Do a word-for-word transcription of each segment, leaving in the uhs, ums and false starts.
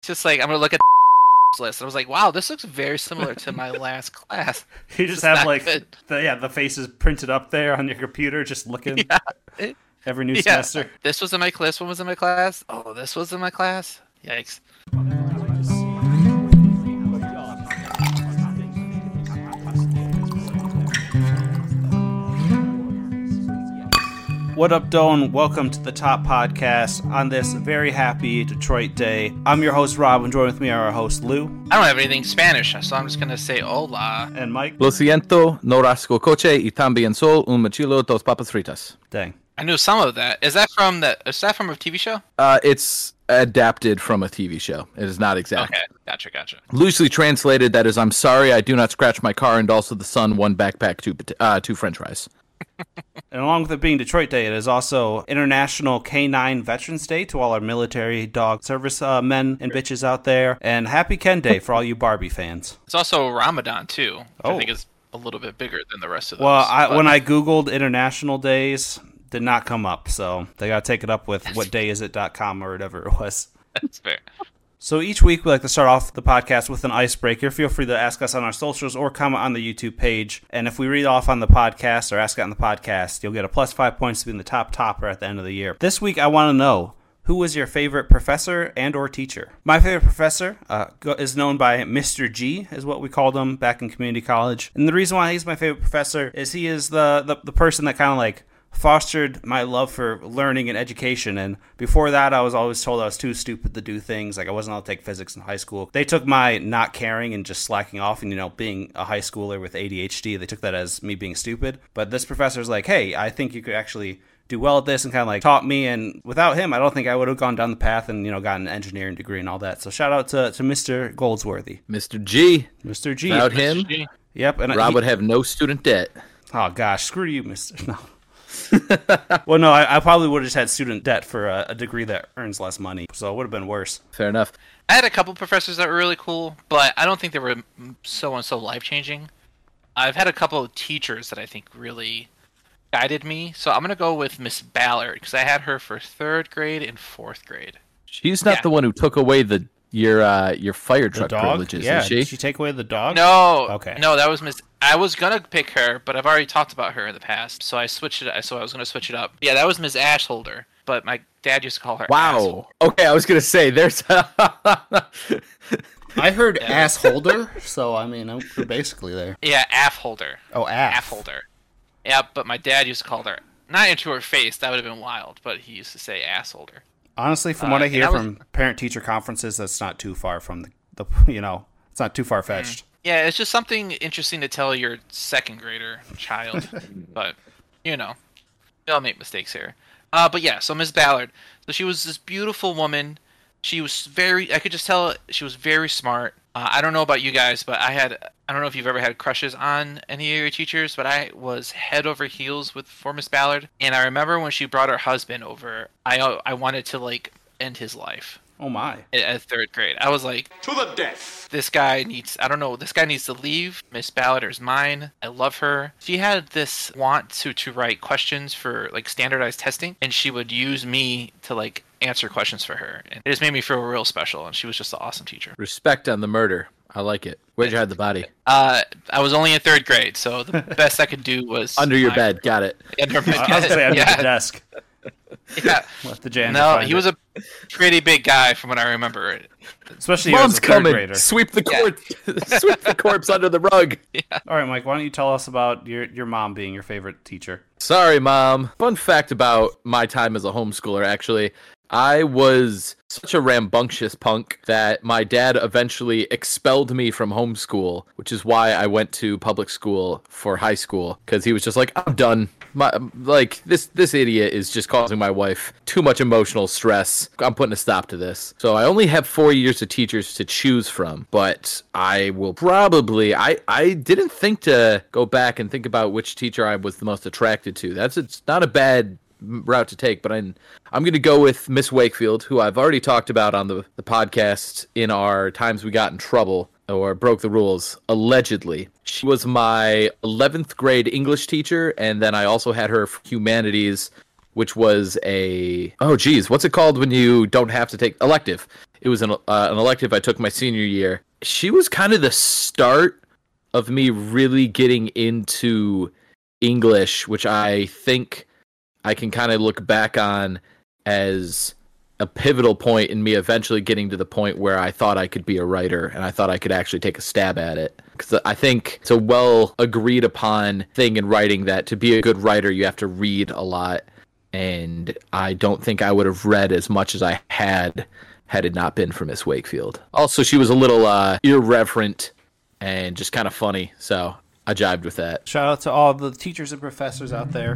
It's just like, I'm going to look at the list. I was like, wow, this looks very similar to my last class. You just have like the, yeah, the faces printed up there on your computer, just looking yeah. every new yeah. semester. This was in my class. This one was in my class. Oh, this was in my class. Yikes. What up, Doan? Welcome to the Top Podcast on this very happy Detroit day. I'm your host, Rob, and joining with me are our host, Lou. I don't have anything Spanish, so I'm just going to say hola. And Mike. Lo siento, no rasco coche y también sol un mochilo dos papas fritas. Dang. I knew some of that. Is that from the? Is that from a T V show? Uh, it's adapted from a T V show. It is not exact. Okay, gotcha, gotcha. Loosely translated, that is, I'm sorry, I do not scratch my car, and also the sun, one backpack, two, uh, two French fries. And along with it being Detroit Day, it is also International K nine Veterans Day to all our military dog service uh, men and bitches out there. And Happy Ken Day for all you Barbie fans. It's also Ramadan, too, which oh. I think is a little bit bigger than the rest of those. Well, I, when I Googled International Days, did not come up. So they got to take it up with what day is it dot com or whatever it was. That's fair. So each week we like to start off the podcast with an icebreaker. Feel free to ask us on our socials or comment on the YouTube page. And if we read off on the podcast or ask it on the podcast, you'll get a plus five points to be in the top topper at the end of the year. This week I want to know, who was your favorite professor and or teacher? My favorite professor uh, is known by Mister G, is what we called him back in community college. And the reason why he's my favorite professor is he is the, the, the person that kind of like fostered my love for learning and education. And before that, I was always told I was too stupid to do things. Like I wasn't allowed to take physics in high school. They took my not caring and just slacking off and, you know, being a high schooler with A D H D, they took that as me being stupid. But this professor's like, hey, I think you could actually do well at this, and kind of like taught me. And without him, I don't think I would have gone down the path and, you know, gotten an engineering degree and all that. So shout out to, to Mister Goldsworthy. Mister G. Mister G. Without him, G. Yep, and Rob he, would have no student debt. Oh, gosh, screw you, Mister No. Well, no, I, I probably would have just had student debt for a, a degree that earns less money, so it would have been worse. Fair enough. I had a couple professors that were really cool, but I don't think they were so and so life-changing. I've had a couple of teachers that I think really guided me, so I'm going to go with Miss Ballard, because I had her for third grade and fourth grade. She's not yeah. the one who took away the your uh, your fire truck privileges, yeah. is she? Did she take away the dog? No. Okay. No, that was Miss... I was going to pick her, but I've already talked about her in the past, so I switched it. So I was going to switch it up. Yeah, that was Miss Ashholder, but my dad used to call her Wow. Asshole. Okay, I was going to say, there's... I heard yeah. Assholder, so I mean, we're basically there. Yeah, Affholder. Oh, Aff. Affholder. Yeah, but my dad used to call her... Not into her face, that would have been wild, but he used to say Assholder. Honestly, from uh, what I hear was... from parent-teacher conferences, that's not too far from the, the you know, it's not too far-fetched. Mm. Yeah, it's just something interesting to tell your second grader child, but, you know, they all make mistakes here. Uh, but yeah, so Miss Ballard, so she was this beautiful woman. She was very, I could just tell she was very smart. Uh, I don't know about you guys, but I had, I don't know if you've ever had crushes on any of your teachers, but I was head over heels with for Miss Ballard. And I remember when she brought her husband over, I I wanted to, like, end his life. Oh my. At third grade. I was like, to the death. This guy needs, I don't know, this guy needs to leave. Miss Ballard is mine. I love her. She had this want to, to write questions for, like, standardized testing, and she would use me to, like, answer questions for her. And it just made me feel real special, and she was just an awesome teacher. Respect on the murder. I like it. Where'd you hide the body? Uh, I was only in third grade, so the best I could do was... Under your bed. Her. Got it. Under my bed. I was say under yeah. the desk. Yeah. Let the janitor no, find he it. was a pretty big guy from what I remember. Especially Mom's as a third coming. grader. Sweep the corpse. Yeah. Sweep the corpse under the rug. Yeah. All right, Mike. Why don't you tell us about your your mom being your favorite teacher? Sorry, Mom. Fun fact about my time as a homeschooler. Actually, I was such a rambunctious punk that my dad eventually expelled me from homeschool, which is why I went to public school for high school, because he was just like, I'm done. My, like, this this idiot is just causing my wife too much emotional stress. I'm putting a stop to this. So I only have four years of teachers to choose from, but I will probably... I, I didn't think to go back and think about which teacher I was the most attracted to. That's it's not a bad route to take, but I'm, I'm going to go with Miss Wakefield, who I've already talked about on the, the podcast in our times we got in trouble or broke the rules, allegedly. She was my eleventh grade English teacher, and then I also had her for humanities, which was a, oh geez, what's it called when you don't have to take, elective. It was an, uh, an elective I took my senior year. She was kind of the start of me really getting into English, which I think I can kind of look back on as a pivotal point in me eventually getting to the point where I thought I could be a writer and I thought I could actually take a stab at it. Because I think it's a well agreed upon thing in writing that to be a good writer, you have to read a lot. And I don't think I would have read as much as I had had it not been for Miss Wakefield. Also, she was a little uh, irreverent and just kind of funny. So I jived with that. Shout out to all the teachers and professors out there.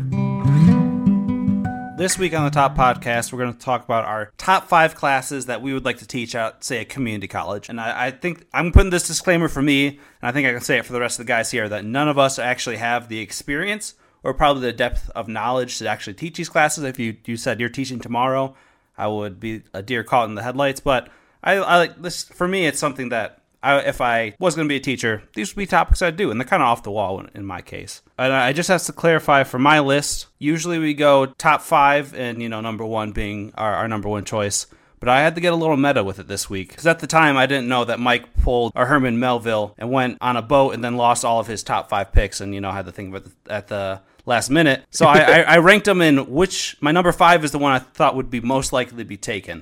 This week on the Top Podcast, we're going to talk about our top five classes that we would like to teach at, say, a community college. And I, I think I'm putting this disclaimer for me, and I think I can say it for the rest of the guys here, that none of us actually have the experience or probably the depth of knowledge to actually teach these classes. If you, you said you're teaching tomorrow, I would be a deer caught in the headlights. But I, I like this. For me, it's something that I, if I was going to be a teacher, these would be topics I'd do, and they're kind of off the wall in, in my case. And I just have to clarify for my list. Usually we go top five, and you know, number one being our, our number one choice. But I had to get a little meta with it this week because at the time I didn't know that Mike pulled a Herman Melville and went on a boat and then lost all of his top five picks, and you know had to think about the, at the last minute. So I, I, I ranked them in which my number five is the one I thought would be most likely to be taken,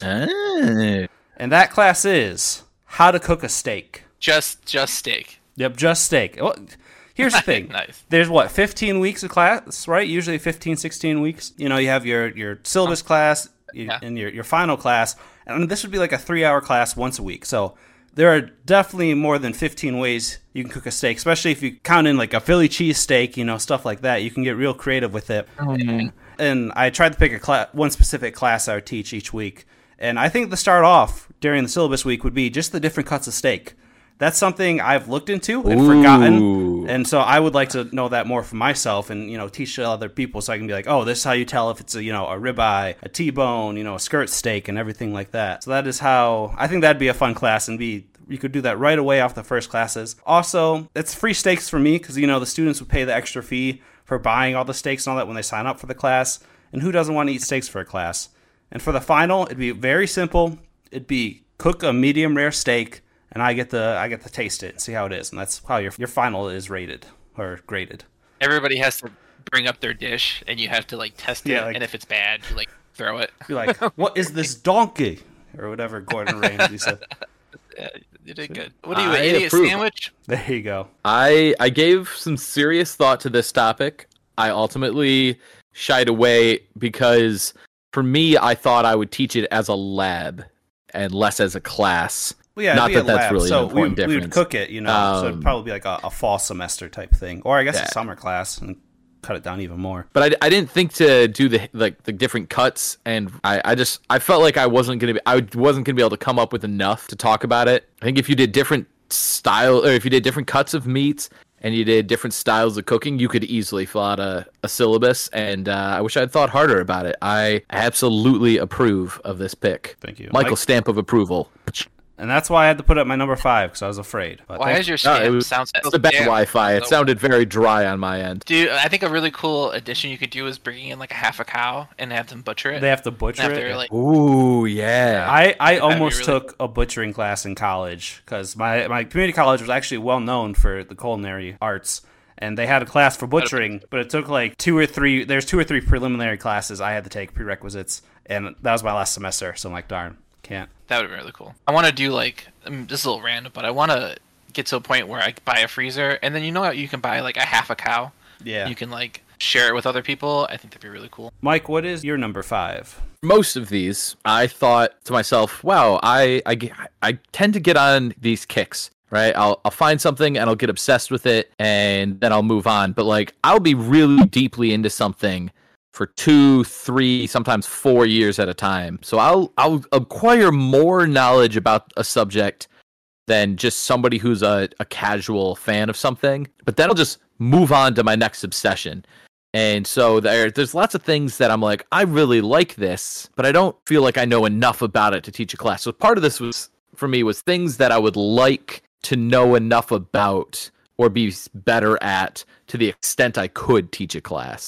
Ah. and that class is How to Cook a Steak. Just just steak. Yep, just steak. Well, here's the thing. Nice. There's what, fifteen weeks of class, right? Usually fifteen, sixteen weeks. You know, you have your, your syllabus class you, Yeah. and your, your final class. And this would be like a three-hour class once a week. So there are definitely more than fifteen ways you can cook a steak, especially if you count in like a Philly cheese steak, you know, stuff like that. You can get real creative with it. Mm. And I tried to pick a cla- one specific class I would teach each week. And I think the start off during the syllabus week would be just the different cuts of steak. That's something I've looked into and Ooh. forgotten, and so I would like to know that more for myself, and you know, teach to other people, so I can be like, oh, this is how you tell if it's a you know a ribeye, a T-bone, you know, a skirt steak, and everything like that. So that is how I think that'd be a fun class, and be you could do that right away off the first classes. Also, it's free steaks for me because you know the students would pay the extra fee for buying all the steaks and all that when they sign up for the class, and who doesn't want to eat steaks for a class? And for the final, it'd be very simple. It'd be cook a medium rare steak. And I get the I get to taste it and see how it is, and that's how your your final is rated or graded. Everybody has to bring up their dish, and you have to like test it. Yeah, like- and if it's bad, you like throw it. Be like, what is this donkey or whatever Gordon Ramsay said. Yeah, you did good. What are you, I an idiot approve. sandwich? There you go. I I gave some serious thought to this topic. I ultimately shied away because for me, I thought I would teach it as a lab and less as a class. Well, yeah, Not it'd be that a that's lab, really an so we, important we would difference. cook it, you know. so it'd Um, probably be like a, a fall semester type thing, or I guess Yeah. a summer class, and cut it down even more. But I, I didn't think to do the like the different cuts, and I, I just I felt like I wasn't gonna be I wasn't gonna be able to come up with enough to talk about it. I think if you did different style, or if you did different cuts of meats, and you did different styles of cooking, you could easily fill out a, a syllabus. And uh, I wish I'd thought harder about it. I absolutely approve of this pick. Thank you, Michael. Mike. Stamp of approval. And that's why I had to put it at my number five because I was afraid. But Why thank- is your No, stamp it was sounds it's so the bad damn- Wi-Fi. It so- sounded very dry on my end. Dude, I think a really cool addition you could do is bringing in like a half a cow and have them butcher it. they have to butcher After, it? like, Ooh, yeah. I, I be almost really- took a butchering class in college because my, my community college was actually well known for the culinary arts, and they had a class for butchering, but it took like two or three, there's two or three preliminary classes I had to take, prerequisites, and that was my last semester, so I'm like, darn, can't. That would be really cool. I want to do like I mean, this is a little random, but I want to get to a point where I buy a freezer, and then you know how you can buy like a half a cow. Yeah. You can like share it with other people. I think that'd be really cool. Mike, what is your number five? Most of these, I thought to myself, wow, I, I, ge- I tend to get on these kicks, right? I'll, I'll find something and I'll get obsessed with it, and then I'll move on. But like, I'll be really deeply into something for two, three, sometimes four years at a time. So I'll I'll acquire more knowledge about a subject than just somebody who's a, a casual fan of something. But then I'll just move on to my next obsession. And so there, there's lots of things that I'm like, I really like this, but I don't feel like I know enough about it to teach a class. So part of this was, for me, was things that I would like to know enough about or be better at to the extent I could teach a class.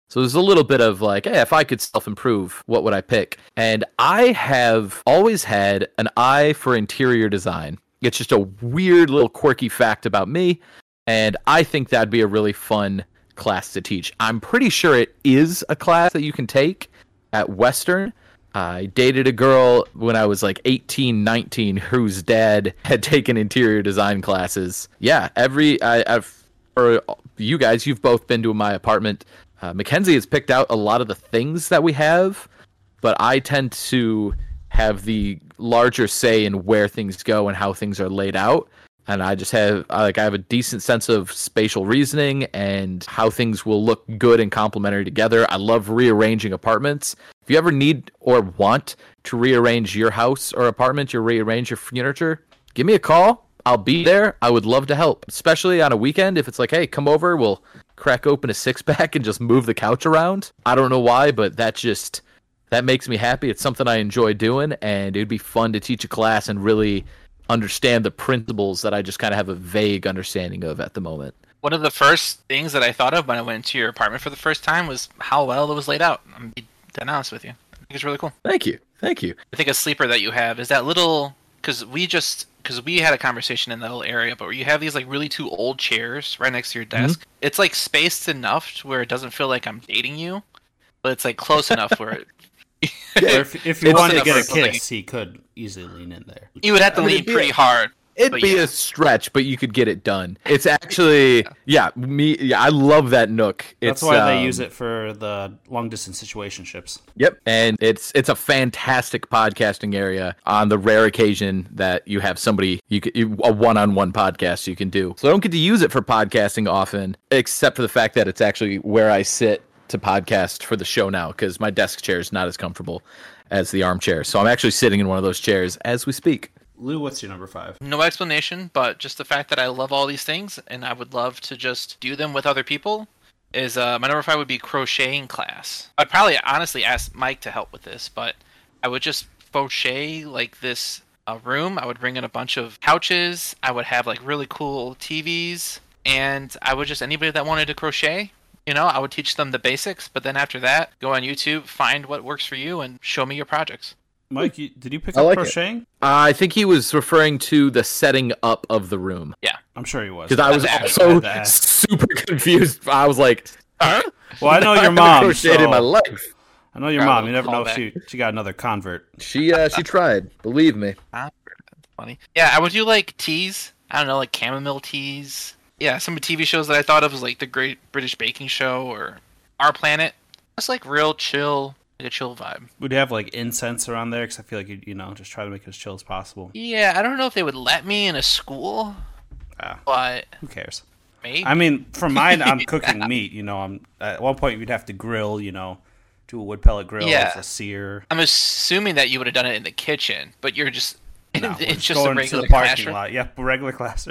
So there's a little bit of like, hey, if I could self-improve, what would I pick? And I have always had an eye for interior design. It's just a weird little quirky fact about me, and I think that'd be a really fun class to teach. I'm pretty sure it is a class that you can take at Western. I dated a girl when I was like eighteen, nineteen, whose dad had taken interior design classes. Yeah, every I, I've for you guys, you've both been to my apartment. Uh, Mackenzie has picked out a lot of the things that we have, but I tend to have the larger say in where things go and how things are laid out. And I just have I, like I have a decent sense of spatial reasoning and how things will look good and complementary together. I love rearranging apartments. If you ever need or want to rearrange your house or apartment, you rearrange your furniture, give me a call. I'll be there. I would love to help, especially on a weekend. If it's like, hey, come over, we'll crack open a six pack and just move the couch around. I don't know why, but that just that makes me happy. It's something I enjoy doing, and it'd be fun to teach a class and really understand the principles that I just kind of have a vague understanding of at the moment. One of the first things that I thought of when I went to your apartment for the first time was how well it was laid out. I'm being dead honest with you. I think it's really cool. Thank you. Thank you. I think a sleeper that you have is that little, because we just, because we had a conversation in that little area, but where you have these like really two old chairs right next to your desk. Mm-hmm. It's like spaced enough to where it doesn't feel like I'm dating you, but it's like close enough where it, yeah, if, if you wanted to get a kiss, he could easily lean in there. You would have to I mean, lean pretty a, hard. It'd be yeah. a stretch, but you could get it done. It's actually, yeah, me. Yeah, I love that nook. That's it's, why um, they use it for the long distance situationships. Yep, and it's it's a fantastic podcasting area on the rare occasion that you have somebody you, can, you a one on one podcast you can do. So I don't get to use it for podcasting often, except for the fact that it's actually where I sit to podcast for the show now, because my desk chair is not as comfortable as the armchair. So I'm actually sitting in one of those chairs as we speak. Lou, what's your number five? No explanation, but just the fact that I love all these things and I would love to just do them with other people is uh, my number five would be crocheting class. I'd probably honestly ask Mike to help with this, but I would just crochet like this uh, room. I would bring in a bunch of couches. I would have like really cool T Vs, and I would just, anybody that wanted to crochet, you know, I would teach them the basics, but then after that, go on YouTube, find what works for you, and show me your projects. Mike, you, did you pick I up like crocheting? Uh, I think he was referring to the setting up of the room. Yeah. I'm sure he was. Because I was also super confused. I was like, huh? Well, I know your mom. Crocheted so in my life. I know your Probably mom. You never know if she, she got another convert. She uh, she tried. Believe me. That's funny. Yeah, I would do like teas. I don't know, like chamomile teas. Yeah, some of the T V shows that I thought of was like The Great British Baking Show or Our Planet. It's like real chill, like a chill vibe. Would you have like incense around there? Because I feel like you you know just try to make it as chill as possible. Yeah, I don't know if they would let me in a school, ah, but who cares? Maybe. I mean, for mine, I'm cooking yeah. meat. You know, I'm at one point you'd have to grill. You know, do a wood pellet grill, yeah. a sear. I'm assuming that you would have done it in the kitchen, but you're just no, it's just going a regular to the parking classroom. lot. Yep, a regular classroom.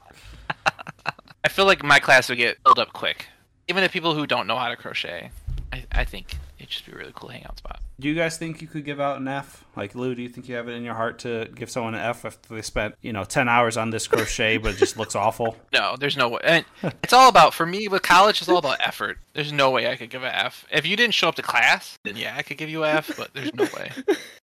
I feel like my class would get filled up quick. Even if people who don't know how to crochet, I, I think it'd just be a really cool hangout spot. Do you guys think you could give out an F? Like, Lou, do you think you have it in your heart to give someone an F if they spent, you know, ten hours on this crochet, but it just looks awful? No, there's no way. And it's all about, for me, with college, it's all about effort. There's no way I could give an F. If you didn't show up to class, then yeah, I could give you an F, but there's no way.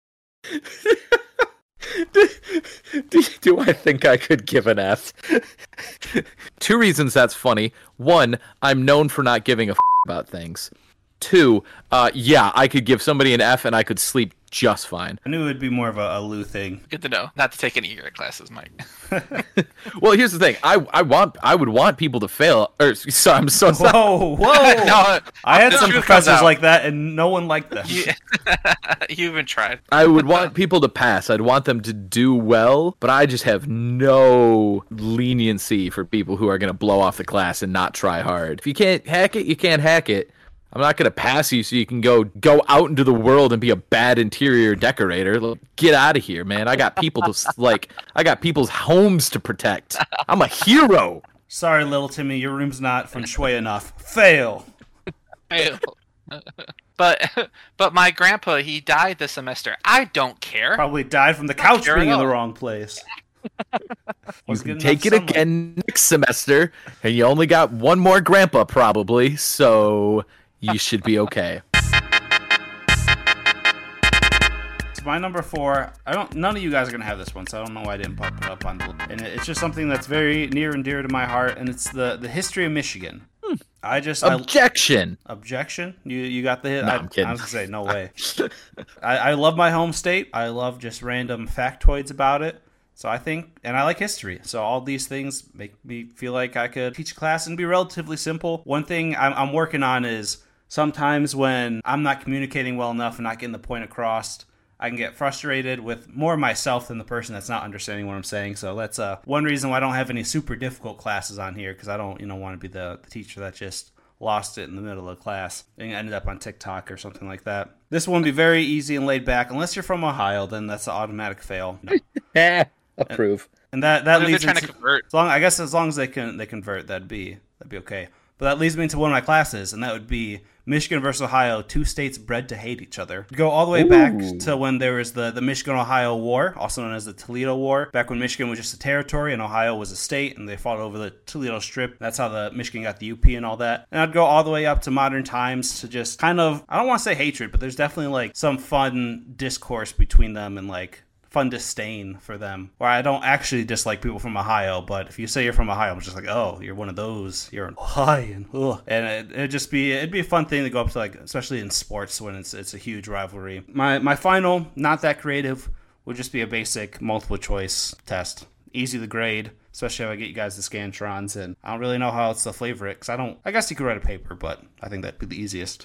do, do, do I think I could give an F? Two reasons that's funny. One, I'm known for not giving a f- about things. Two, uh, yeah, I could give somebody an F and I could sleep just fine. I knew it would be more of a, a Lou thing. Good to know. Not to take any of your classes, Mike. Well, here's the thing. I I want I would want people to fail. Or sorry, I'm so sorry. Whoa, whoa! no, I had some professors like that, and no one liked them. You, you even tried. I would want people to pass. I'd want them to do well, but I just have no leniency for people who are going to blow off the class and not try hard. If you can't hack it, you can't hack it. I'm not going to pass you so you can go go out into the world and be a bad interior decorator. Get out of here, man. I got people to, like, I got people's homes to protect. I'm a hero. Sorry, little Timmy, your room's not feng shui enough. Fail. Fail. But but my grandpa, he died this semester. I don't care. Probably died from the couch being in the wrong place. You can take it again next semester, and you only got one more grandpa probably, so You should be okay. My number four, I don't. None of you guys are gonna have this one, so I don't know why I didn't pop it up on the. And it's just something that's very near and dear to my heart, and it's the the history of Michigan. Hmm. I just objection. I, objection. You you got the hit. No, I, I'm kidding. I was gonna say no way. I, I love my home state. I love just random factoids about it. So I think, and I like history. So all these things make me feel like I could teach a class and be relatively simple. One thing I'm, I'm working on is sometimes when I'm not communicating well enough and not getting the point across, I can get frustrated with more myself than the person that's not understanding what I'm saying. So that's uh, one reason why I don't have any super difficult classes on here, because I don't, you know, want to be the, the teacher that just lost it in the middle of class and ended up on TikTok or something like that. This one will be very easy and laid back. Unless you're from Ohio, then that's an automatic fail. Yeah, approve. And, and that that What if leads they're trying into, to convert? As long, I guess as long as they can they convert, that'd be that'd be okay. But that leads me into one of my classes, and that would be Michigan versus Ohio, two states bred to hate each other. Go all the way Ooh. back to when there was the, the Michigan-Ohio War, also known as the Toledo War, back when Michigan was just a territory and Ohio was a state, and they fought over the Toledo Strip. That's how the Michigan got the U P and all that. And I'd go all the way up to modern times to just kind of, I don't want to say hatred, but there's definitely like some fun discourse between them and like fun disdain for them, where I don't actually dislike people from Ohio, but if you say you're from Ohio, I'm just like, oh, you're one of those, you're an Ohioan. Ugh. And it, it'd just be it'd be a fun thing to go up to, like, especially in sports when it's it's a huge rivalry. My my final, not that creative, would just be a basic multiple choice test, easy to grade, especially if I get you guys the Scantrons, and I don't really know how else to flavor it, because I don't, I guess you could write a paper, but I think that'd be the easiest.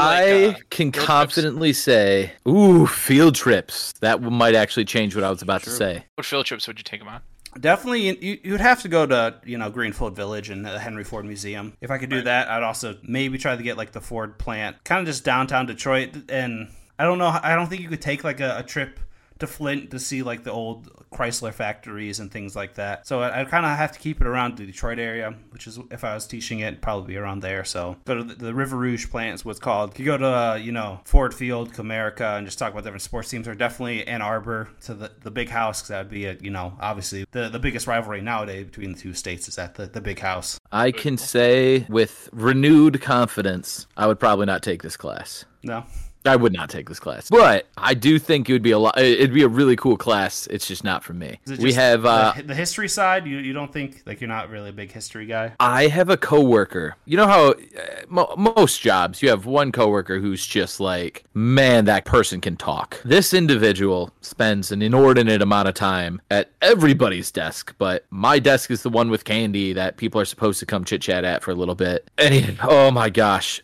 I like, uh, can field confidently say, ooh, field trips. That might actually change what I was about True. to say. What field trips would you take them on? Definitely, you, you'd have to go to, you know, Greenfield Village and the Henry Ford Museum. If I could do Right. that, I'd also maybe try to get, like, the Ford plant, kind of just downtown Detroit, and I don't know, I don't think you could take, like, a, a trip to Flint to see, like, the old Chrysler factories and things like that. So I, I kind of have to keep it around the Detroit area, which is, if I was teaching it, it'd probably be around there. So go to the, the River Rouge plant is what's called. You go to, uh, you know, Ford Field, Comerica, and just talk about different sports teams, or definitely Ann Arbor to the, the Big House, because that would be, a, you know, obviously the, the biggest rivalry nowadays between the two states is at the, the Big House. I can say with renewed confidence, I would probably not take this class. No? I would not take this class, but I do think it would be a lot. It'd be a really cool class. It's just not for me. Is it We just have. Uh, the, the history side. You you don't think, like, you're not really a big history guy? I have a coworker. You know how uh, mo- most jobs you have one coworker who's just like, man, that person can talk. This individual spends an inordinate amount of time at everybody's desk, but my desk is the one with candy that people are supposed to come chit chat at for a little bit. And he, oh my gosh.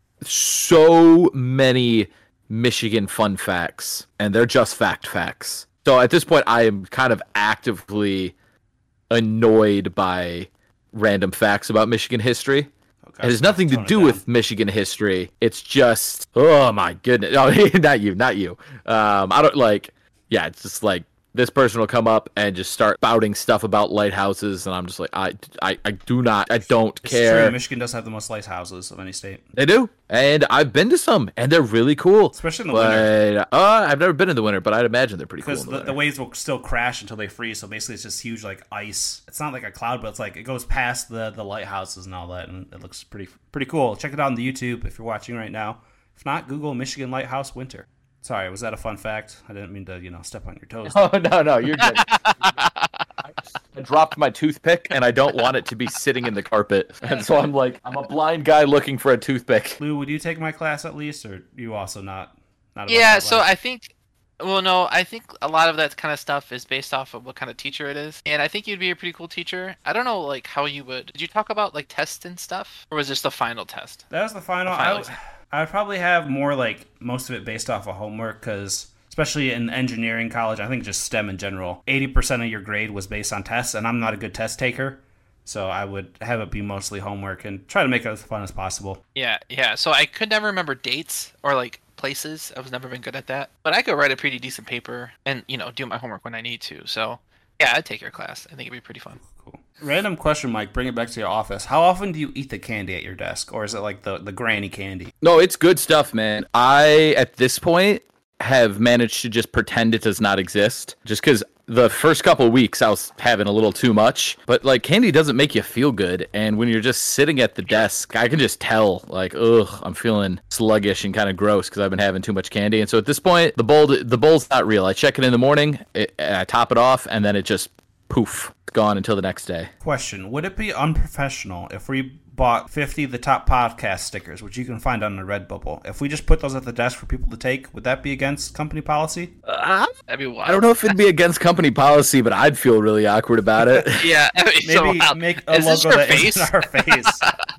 So many Michigan fun facts, and they're just fact facts. So at this point, I am kind of actively annoyed by random facts about Michigan history. Okay. It has nothing to Tone it do down. with Michigan history. It's just, oh my goodness. Oh, not you, not you. Um, I don't like, yeah, it's just like, this person will come up and just start spouting stuff about lighthouses, and I'm just like, I, I, I do not, I don't It's care. true. Michigan does have the most lighthouses of any state. They do, and I've been to some, and they're really cool. Especially in the but, winter. Uh, I've never been in the winter, but I'd imagine they're pretty cool. Because In the, the, the winter. waves will still crash until they freeze, so basically it's just huge, like, ice. It's not like a cloud, but it's like it goes past the, the lighthouses and all that, and it looks pretty pretty cool. Check it out on the YouTube if you're watching right now. If not, Google Michigan Lighthouse Winter. Sorry, was that a fun fact? I didn't mean to, you know, step on your toes. Oh no, no, you're good. I dropped my toothpick, and I don't want it to be sitting in the carpet, and so I'm like, I'm a blind guy looking for a toothpick. Lou, would you take my class at least, or you also not? not about Yeah, that so life? I think, well, no, I think a lot of that kind of stuff is based off of what kind of teacher it is, and I think you'd be a pretty cool teacher. I don't know, like, how you would. Did you talk about like tests and stuff, or was this the final test? That was the final. The final I would, exam. I would probably have more, like, most of it based off of homework, because especially in engineering college, I think just STEM in general, eighty percent of your grade was based on tests, and I'm not a good test taker, so I would have it be mostly homework and try to make it as fun as possible. Yeah, yeah. So I could never remember dates or like places. I was never been good at that, but I could write a pretty decent paper and, you know, do my homework when I need to. So yeah, I'd take your class. I think it'd be pretty fun. Cool. Random question, Mike. Bring it back to your office. How often do you eat the candy at your desk, or is it like the, the granny candy? No, it's good stuff, man. I, at this point, have managed to just pretend it does not exist. Just because the first couple weeks I was having a little too much, but like candy doesn't make you feel good. And when you're just sitting at the desk, I can just tell like, ugh, I'm feeling sluggish and kind of gross because I've been having too much candy. And so at this point, the bowl, the bowl's not real. I check it in the morning, it, and I top it off, and then it just poof, it's gone until the next day. Question: would it be unprofessional if we bought fifty of the top podcast stickers, which you can find on the Redbubble? If we just put those at the desk for people to take, would that be against company policy? Uh, That'd be wild. I don't know if it'd be against company policy, but I'd feel really awkward about it. Yeah, that'd be so Maybe wild. make a Is this logo your that face? isn't our face.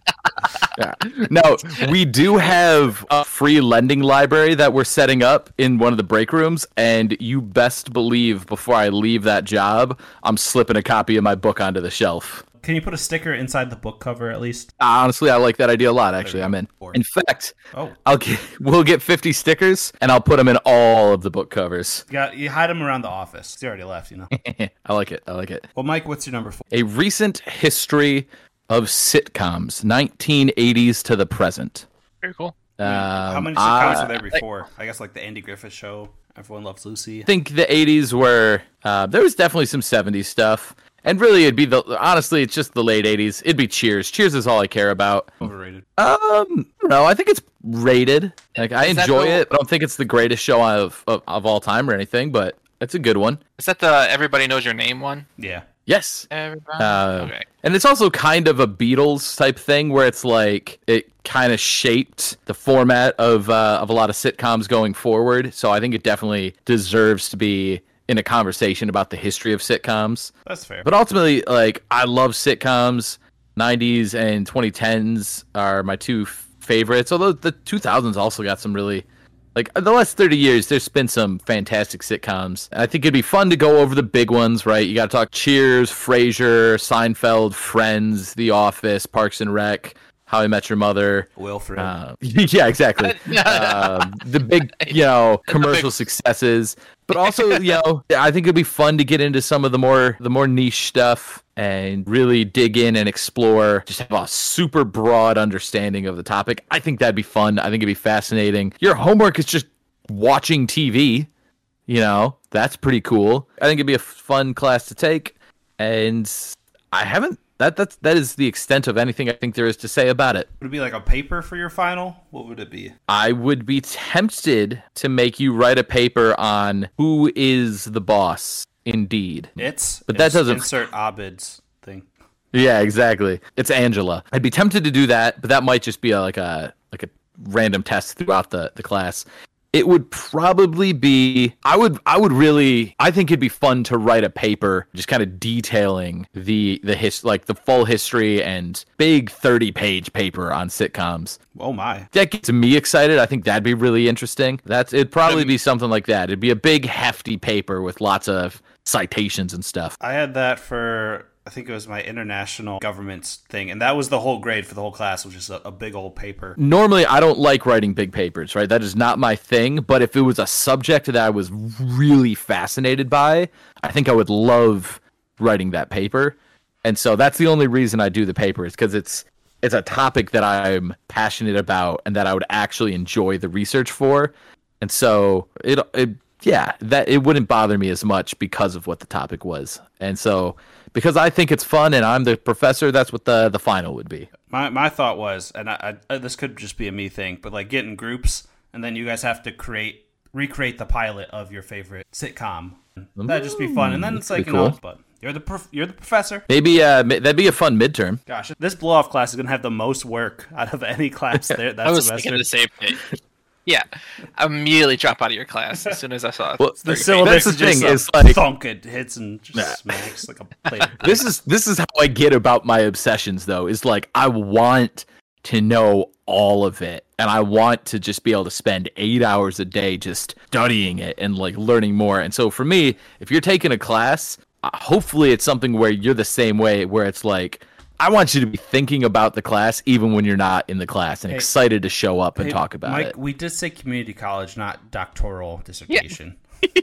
Yeah. No, we do have a free lending library that we're setting up in one of the break rooms, and you best believe before I leave that job, I'm slipping a copy of my book onto the shelf. Can you put a sticker inside the book cover at least? Honestly, I like that idea a lot. Actually, I'm in. In fact, Oh. I'll get, we'll get fifty stickers, and I'll put them in all of the book covers. You, got, you hide them around the office. He already left, you know. I like it. I like it. Well, Mike, what's your number four? A recent history of sitcoms, nineteen eighties to the present. Very cool. Um, How many I- sitcoms were there before? I guess like the Andy Griffith Show, Everyone Loves Lucy. I think the eighties were uh, there was definitely some seventies stuff, and really it'd be the honestly it's just the late eighties. It'd be Cheers. Cheers is all I care about. Overrated. Um, I don't know. I think it's rated. Like I Is that enjoy the- it. I don't think it's the greatest show of, of of all time or anything, but it's a good one. Is that the Everybody Knows Your Name one? Yeah. Yes. Everybody. Uh, okay. And it's also kind of a Beatles type thing where it's like it kind of shaped the format of uh, of a lot of sitcoms going forward. So I think it definitely deserves to be in a conversation about the history of sitcoms. That's fair. But ultimately, like I love sitcoms. nineties and twenty tens are my two f- favorites. Although the two thousands also got some really. Like, the last thirty years, there's been some fantastic sitcoms. I think it'd be fun to go over the big ones, right? You got to talk Cheers, Frasier, Seinfeld, Friends, The Office, Parks and Rec, How I Met Your Mother. Wilfred. Uh, yeah, exactly. um, the big, you know, commercial big- successes. But also, you know, I think it'd be fun to get into some of the more the more niche stuff and really dig in and explore, just have a super broad understanding of the topic. I think that'd be fun. I think it'd be fascinating. Your homework is just watching T V, you know, that's pretty cool. I think it'd be a fun class to take. And I haven't, that that's, that is the extent of anything I think there is to say about it. Would it be like a paper for your final? What would it be? I would be tempted to make you write a paper on who is the boss, indeed. It's. But that ins- doesn't- insert Abed's thing. Yeah, exactly. It's Angela. I'd be tempted to do that, but that might just be a, like a like a random test throughout the, the class. It would probably be I would I would really I think it'd be fun to write a paper just kind of detailing the the his like the full history and big thirty page paper on sitcoms. Oh my. That gets me excited. I think that'd be really interesting. That's it'd probably be something like that. It'd be a big hefty paper with lots of citations and stuff. I had that for, I think it was my international governments thing, and that was the whole grade for the whole class, which is a, a big old paper. Normally, I don't like writing big papers, right? That is not my thing. But if it was a subject that I was really fascinated by, I think I would love writing that paper. And so that's the only reason I do the paper is because it's it's a topic that I'm passionate about and that I would actually enjoy the research for. And so it it yeah, that it wouldn't bother me as much because of what the topic was. And so because I think it's fun and I'm the professor, that's what the the final would be. My my thought was, and I, I this could just be a me thing, but like get in groups, and then you guys have to create recreate the pilot of your favorite sitcom. That'd just be fun. And then it's like, Pretty you know, cool. but you're the prof- you're the professor. Maybe uh ma- that'd be a fun midterm. Gosh, this blow off class is gonna have the most work out of any class there that I was semester. thinking the same thing. Yeah, I immediately drop out of your class as soon as I saw it. Well, The That's syllabus the is just thing, a is like- thunk, it hits and just Yeah. smacks like a plate. Of This is this is how I get about my obsessions though. Is like I want to know all of it, and I want to just be able to spend eight hours a day just studying it and like learning more. And so for me, if you're taking a class, uh, hopefully it's something where you're the same way, where it's like I want you to be thinking about the class even when you're not in the class and Hey. excited to show up and Hey, talk about Mike, it. we did say community college, not doctoral dissertation.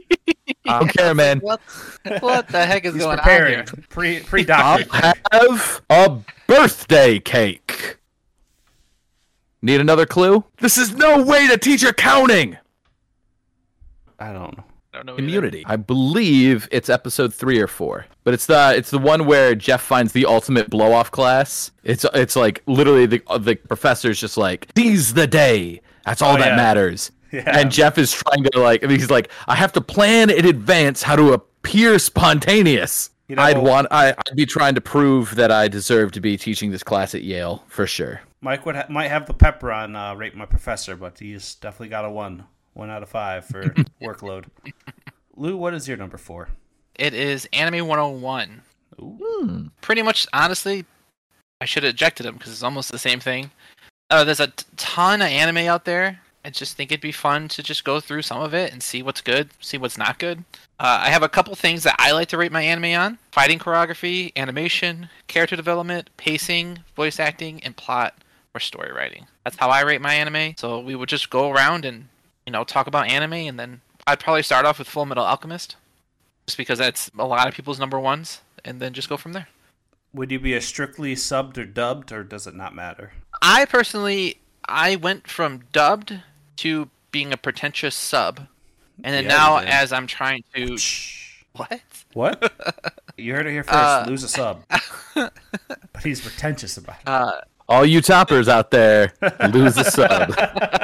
I don't care, man. What, what the heck is He's going on preparing here? pre pre I'll doctorate. have a birthday cake. Need another clue? This is no way to teach accounting. I don't know. I don't know. Community. I believe it's episode three or four, but it's the it's the one where Jeff finds the ultimate blow off class. It's it's like literally the the professor's just like, seize the day. That's all Oh, that yeah. matters. Yeah. And Jeff is trying to like, I mean, he's like, I have to plan in advance how to appear spontaneous. You know, I'd want I, I'd be trying to prove that I deserve to be teaching this class at Yale for sure. Mike would ha- might have the pepper on uh, Rate My Professor, but he's definitely got a one. One out of five for workload. Lou, what is your number four? It is Anime one oh one. Hmm. Pretty much, honestly, I should have ejected him because it's almost the same thing. Uh, there's a t- ton of anime out there. I just think it'd be fun to just go through some of it and see what's good, see what's not good. Uh, I have a couple things that I like to rate my anime on: fighting choreography, animation, character development, pacing, voice acting, and plot or story writing. That's how I rate my anime. So we would just go around and, you know, talk about anime, and then I'd probably start off with Full Metal Alchemist, just because that's a lot of people's number ones, and then just go from there. Would you be a strictly subbed or dubbed, or does it not matter? I personally, I went from dubbed to being a pretentious sub, and then Yeah, now you did. as I'm trying to Shh. what? What? You heard it here first. Uh, Lose a sub. But he's pretentious about it. Uh, All you toppers out there, lose a sub.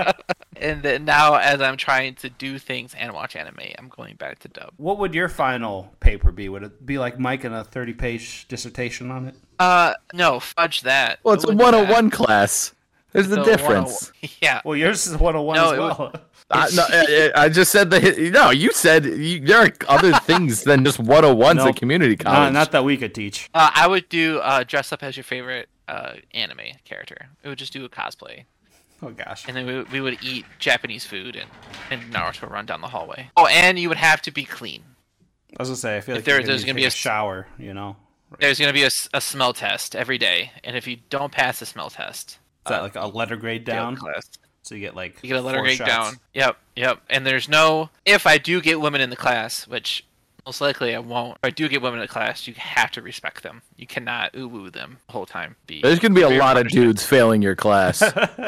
and then now as I'm trying to do things and watch anime, I'm going back to dub. What would your final paper be? Would it be like Mike and a thirty-page dissertation on it? Uh, no, fudge that. Well, it's It a wouldn't be that. one oh one class. There's the So difference. one oh one Yeah. Well, yours is one oh one No, as it would- well. I, no, I, I just said the no. You said you, there are other things than just one oh ones Nope. at community No, college. not that we could teach. Uh, I would do uh, dress up as your favorite uh, anime character. We would just do a cosplay, Oh, gosh. and then we, we would eat Japanese food, and, and Naruto would run down the hallway. Oh, and you would have to be clean. I was going to say, I feel If like there- you're there's gonna gonna be be a a s- shower, you know? There's going to be a, s- a smell test every day, and if you don't pass the smell test, Is that like a letter grade fail down? class. So you get like You get a letter four grade shots? down. Yep, yep. And there's no. If I do get women in the class, which most likely I won't. If I do get women in the class, you have to respect them. You cannot ooh woo them the whole time. Be There's gonna be a very lot of understanding. dudes failing your class.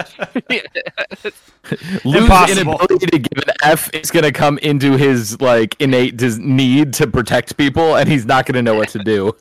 Lou's Impossible. inability to give an F is gonna come into his like innate dis- need to protect people, and he's not gonna know what to do.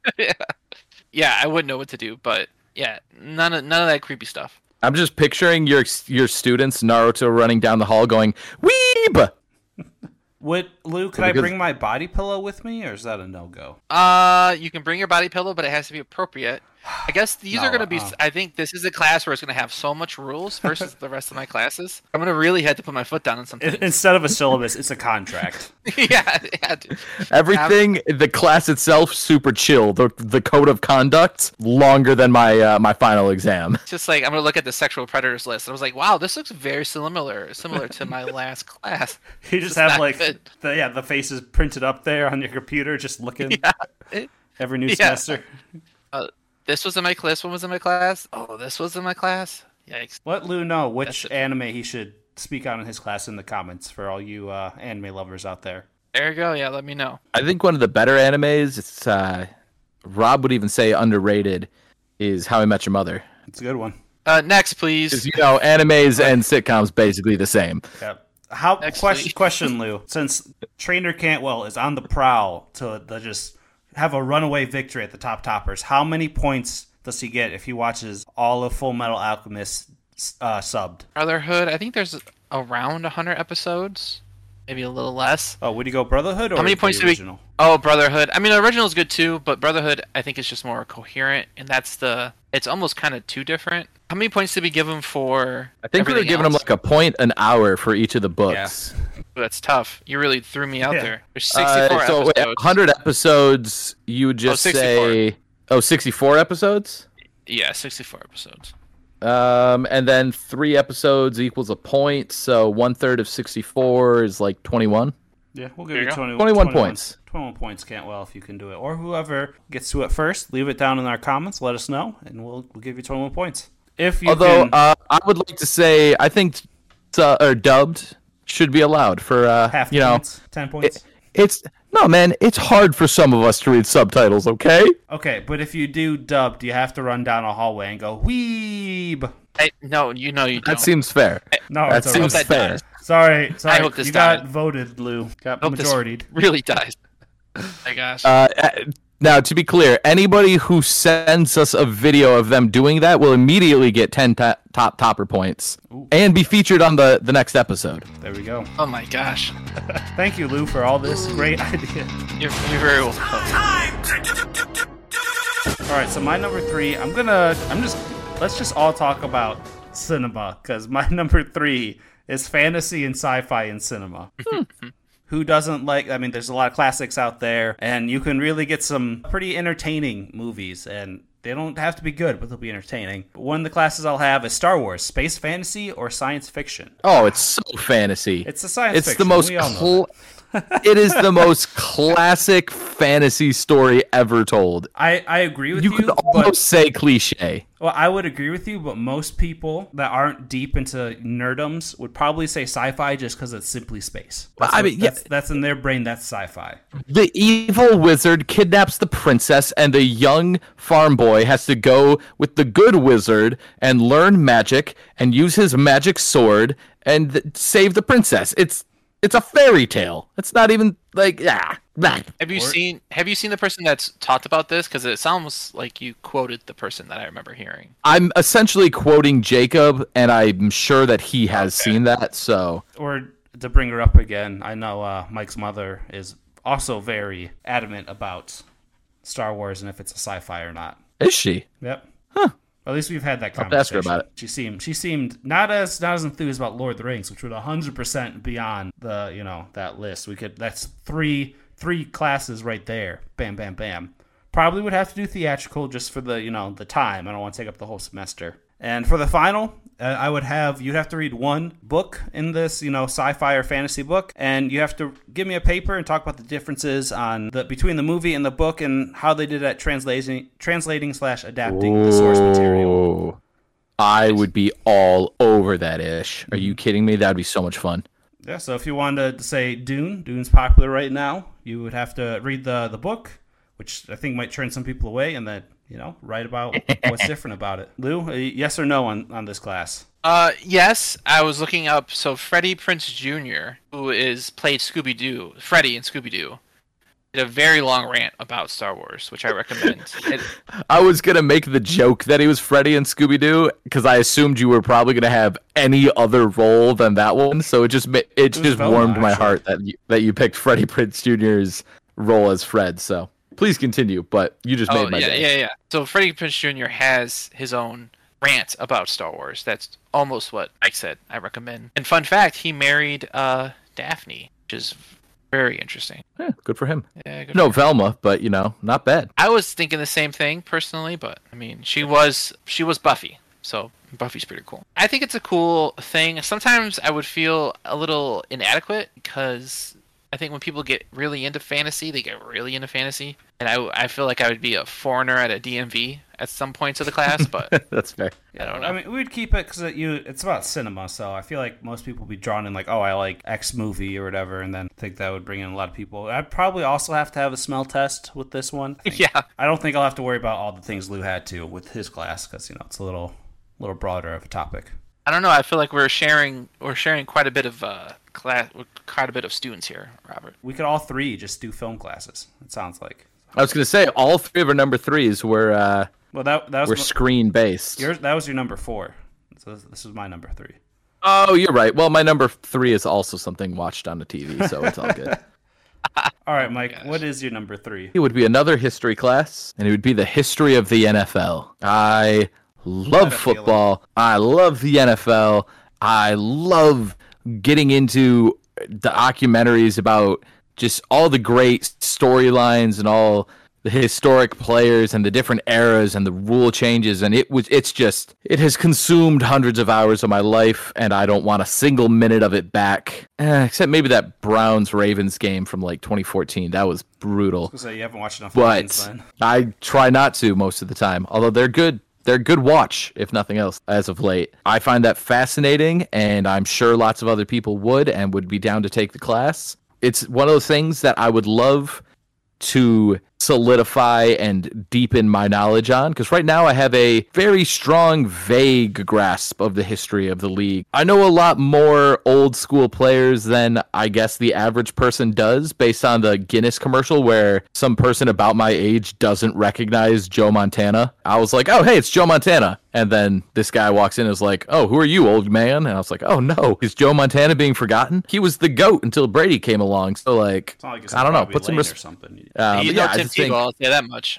Yeah, I wouldn't know what to do, but yeah, none of none of that creepy stuff. I'm just picturing your your students Naruto running down the hall, going "Weeb." Would Lou? Could I Because- bring my body pillow with me, or is that a no go? Uh, you can bring your body pillow, but it has to be appropriate. I guess these No, are going to be. uh-uh. I think this is a class where it's going to have so much rules versus the rest of my classes. I'm going to really have to put my foot down on something. Instead of a syllabus, it's a contract. yeah, yeah. dude. Everything, the class itself, super chill. The the code of conduct longer than my uh, my final exam. It's just like I'm going to look at the sexual predators list. I was like, wow, this looks very similar, similar to my last class. You just It's have not like good. the yeah the faces printed up there on your computer, just looking Yeah. It- every new Yeah. semester. this was in my class. One was in my class. Oh, this was in my class. Yikes. Let Lou know which That's it. anime he should speak on in his class in the comments for all you uh, anime lovers out there. There you go. Yeah, let me know. I think one of the better animes, it's uh, Rob would even say underrated, is How I Met Your Mother. It's a good one. Uh, next, please. Because you know, animes and sitcoms basically the same. Yep. How Next, question please. question Lou? Since Trainer Cantwell is on the prowl to, to just have a runaway victory at the top toppers, how many points does he get if he watches all of Full Metal Alchemist uh, subbed? Brotherhood. I think there's around one hundred episodes, maybe a little less. Oh, would you go Brotherhood or How many the points do we- original? Oh, Brotherhood. I mean, original is good too, but Brotherhood I think is just more coherent, and that's the. It's almost kind of too different. How many points did we give him for? I think we were everything giving them else? like a point an hour for each of the books. That's tough. You really threw me out Yeah. there. There's Uh, sixty-four so wait, episodes. one hundred episodes, you would just sixty-four. say... Oh, sixty-four episodes? Yeah, sixty-four episodes. Um, and then three episodes equals a point, so one third of sixty-four is like twenty-one. Yeah, we'll give There you you go. twenty, twenty-one points. twenty-one points, Cantwell, if you can do it. Or whoever gets to it first, leave it down in our comments. Let us know, and we'll we'll give you twenty-one points. If you Although can, uh, I would like to say, I think uh, or dubbed should be allowed for uh, half you know, points, ten points. it, it's no man, it's hard for some of us to read subtitles. Okay, Okay, but if you do dubbed, you have to run down a hallway and go weeb. I, no, you know you don't. that seems fair. No, That it's seems okay. that fair. does. Sorry, sorry. I hope this you got died. voted, Lou. Got I hope majority. this really dies. My gosh. Uh, now, to be clear, anybody who sends us a video of them doing that will immediately get ten ta- top topper points Ooh. and be featured on the, the next episode. There we go. Oh my gosh. Thank you, Lou, for all this great idea. You're, you're very welcome. All right, so my number three, I'm gonna, I'm just, let's just all talk about cinema, because my number three is fantasy and sci-fi in cinema. Who doesn't like, I mean, there's a lot of classics out there, and you can really get some pretty entertaining movies, and they don't have to be good, but they'll be entertaining. But one of the classes I'll have is Star Wars, space fantasy or science fiction. Oh, it's so fantasy. It's a science It's fiction. the most We all know cl- it is the most classic fantasy story ever told. I, I agree with You you, could but almost say cliche. well, I would agree with you, but most people that aren't deep into nerdums would probably say sci-fi just because it's simply space. That's, I what- mean, yeah. that's, that's in their brain. That's sci-fi. The evil wizard kidnaps the princess, and the young farm boy has to go with the good wizard and learn magic and use his magic sword and th- save the princess. It's it's a fairy tale. It's not even like yeah. Bah. Have you Or- seen Have you seen the person that's talked about this? Because it sounds like you quoted the person that I remember hearing. I'm essentially quoting Jacob, and I'm sure that he has Okay. seen that. So Or to bring her up again, I know uh, Mike's mother is also very adamant about Star Wars and if it's a sci-fi or not. is she? Yep. Huh. At least we've had that I'll have to ask conversation. her about it. She seemed she seemed not as not as enthused about Lord of the Rings, which would one hundred percent beyond the you know that list. We could that's three three classes right there. Bam, bam, bam. Probably would have to do theatrical just for the you know the time. I don't want to take up the whole semester. And for the final, uh, I would have you'd have to read one book in this you know sci-fi or fantasy book, and you have to give me a paper and talk about the differences on the between the movie and the book and how they did at translating translating slash adapting the source material. Ooh. I would be all over that ish. Are you kidding me? That'd be so much fun. Yeah, so if you wanted to say Dune, Dune's popular right now, you would have to read the the book, which I think might turn some people away, and then, you know, write about what's different about it. Lou, uh, yes or no on, on this class? Uh, yes, I was looking up. So Freddie Prinze Junior, who is played Scooby Doo, Freddie in Scooby Doo, did a very long rant about Star Wars, which I recommend. It, I was gonna make the joke that he was Freddy and Scooby Doo because I assumed you were probably gonna have any other role than that one. So it just ma- it, was just Velma, warmed my actually. heart that you, that you picked Freddie Prinze Junior's role as Fred. So please continue, but you just oh made my yeah, day. yeah, yeah. So Freddie Prinze Junior has his own rant about Star Wars. That's almost what Mike said. I recommend. And fun fact, he married uh Daphne, which is very interesting. Yeah, good for him. Yeah, good No, for him. Velma, but you know, not bad. I was thinking the same thing personally, but I mean, she was she was Buffy, so Buffy's pretty cool. I think it's a cool thing. Sometimes I would feel a little inadequate because I think when people get really into fantasy, they get really into fantasy, and I, I feel like I would be a foreigner at a D M V at some points of the class, but That's fair. I don't know. I mean, we would keep it because it, you, it's about cinema, so I feel like most people would be drawn in like, oh, I like X movie or whatever, and then I think that would bring in a lot of people. I'd probably also have to have a smell test with this one. I think- Yeah. I don't think I'll have to worry about all the things Lou had to with his class because, you know, it's a little, little broader of a topic. I don't know. I feel like we're sharing we're sharing quite a bit of uh class, quite a bit of students here, Robert. We could all three just do film classes, it sounds like. I was gonna say all three of our number threes were uh, Well, that, that was were my- screen based. yours, that was your number four. So this, this is my number three. Oh, you're right. Well, my number three is also something watched on the T V, so it's all good. All right, Mike, gosh. what is your number three? It would be another history class, and it would be the history of the N F L. I love Had a feeling. football. I love the N F L. I love getting into documentaries about just all the great storylines and all the historic players and the different eras and the rule changes, and it was it's just it has consumed hundreds of hours of my life, and I don't want a single minute of it back. Eh, except maybe that Browns Ravens game from like twenty fourteen. That was brutal. So you haven't watched enough Lions, But then. I try not to most of the time. Although they're good. They're good watch, if nothing else, as of late. I find that fascinating, and I'm sure lots of other people would and would be down to take the class. It's one of those things that I would love to solidify and deepen my knowledge on, because right now I have a very strong, vague grasp of the history of the league. I know a lot more old school players than I guess the average person does, based on the Guinness commercial where some person about my age doesn't recognize Joe Montana. I was like, oh, hey, it's Joe Montana. And then this guy walks in and is like, oh, who are you, old man? And I was like, oh, no. Is Joe Montana being forgotten? He was the GOAT until Brady came along. So, like, like I don't know. Put some res- or something. Um, He's yeah, no Tim Tebow, I'll say that much.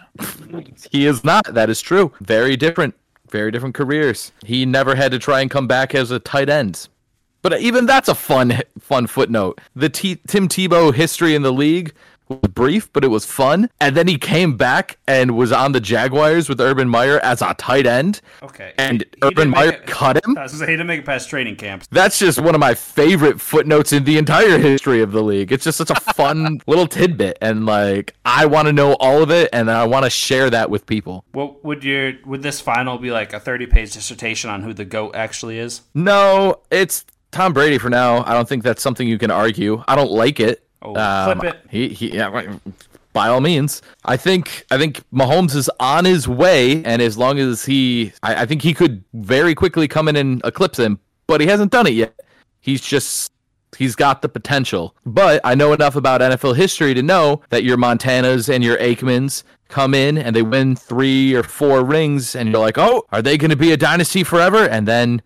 He is not. That is true. Very different. Very different careers. He never had to try and come back as a tight end. But even that's a fun fun footnote. The T- Tim Tebow history in the league was brief, but it was fun. And then he came back and was on the Jaguars with Urban Meyer as a tight end. Okay. And he, he Urban Meyer it, cut him. I was gonna say, he didn't make it past training camps. That's just one of my favorite footnotes in the entire history of the league. It's just such a fun little tidbit. And like, I want to know all of it, and I want to share that with people. What would your would this final be, like a thirty-page dissertation on who the GOAT actually is? No, it's Tom Brady for now. I don't think that's something you can argue. I don't like it. Oh, um, clip it. He, he, yeah, by all means. I think, I think Mahomes is on his way, and as long as he, I, I think he could very quickly come in and eclipse him, but he hasn't done it yet. He's just, he's got the potential. But I know enough about N F L history to know that your Montanas and your Aikmans come in and they win three or four rings, and you're like, oh, are they going to be a dynasty forever? And then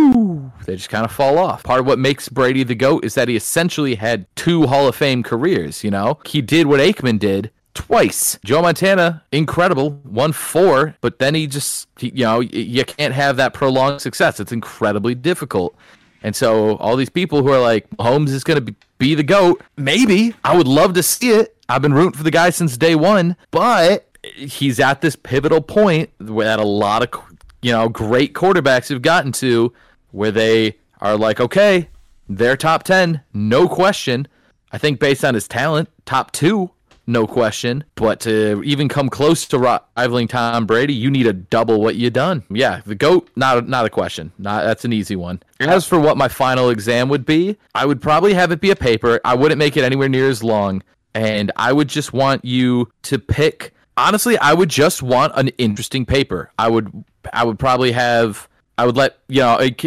they just kind of fall off. Part of what makes Brady the GOAT is that he essentially had two Hall of Fame careers, you know? He did what Aikman did twice. Joe Montana, incredible, won four, but then he just, he, you know, you can't have that prolonged success. It's incredibly difficult. And so all these people who are like, Mahomes is going to be, be the GOAT, maybe. I would love to see it. I've been rooting for the guy since day one, but he's at this pivotal point that a lot of, you know, great quarterbacks have gotten to where they are like, okay, they're top ten, no question. I think based on his talent, top two, no question. But to even come close to rivaling Tom Brady, you need to double what you done. Yeah, the GOAT, not a, not a question. Not that's an easy one. As for what my final exam would be, I would probably have it be a paper. I wouldn't make it anywhere near as long, and I would just want you to pick. Honestly, I would just want an interesting paper. I would, I would probably have. I would let, you know, I,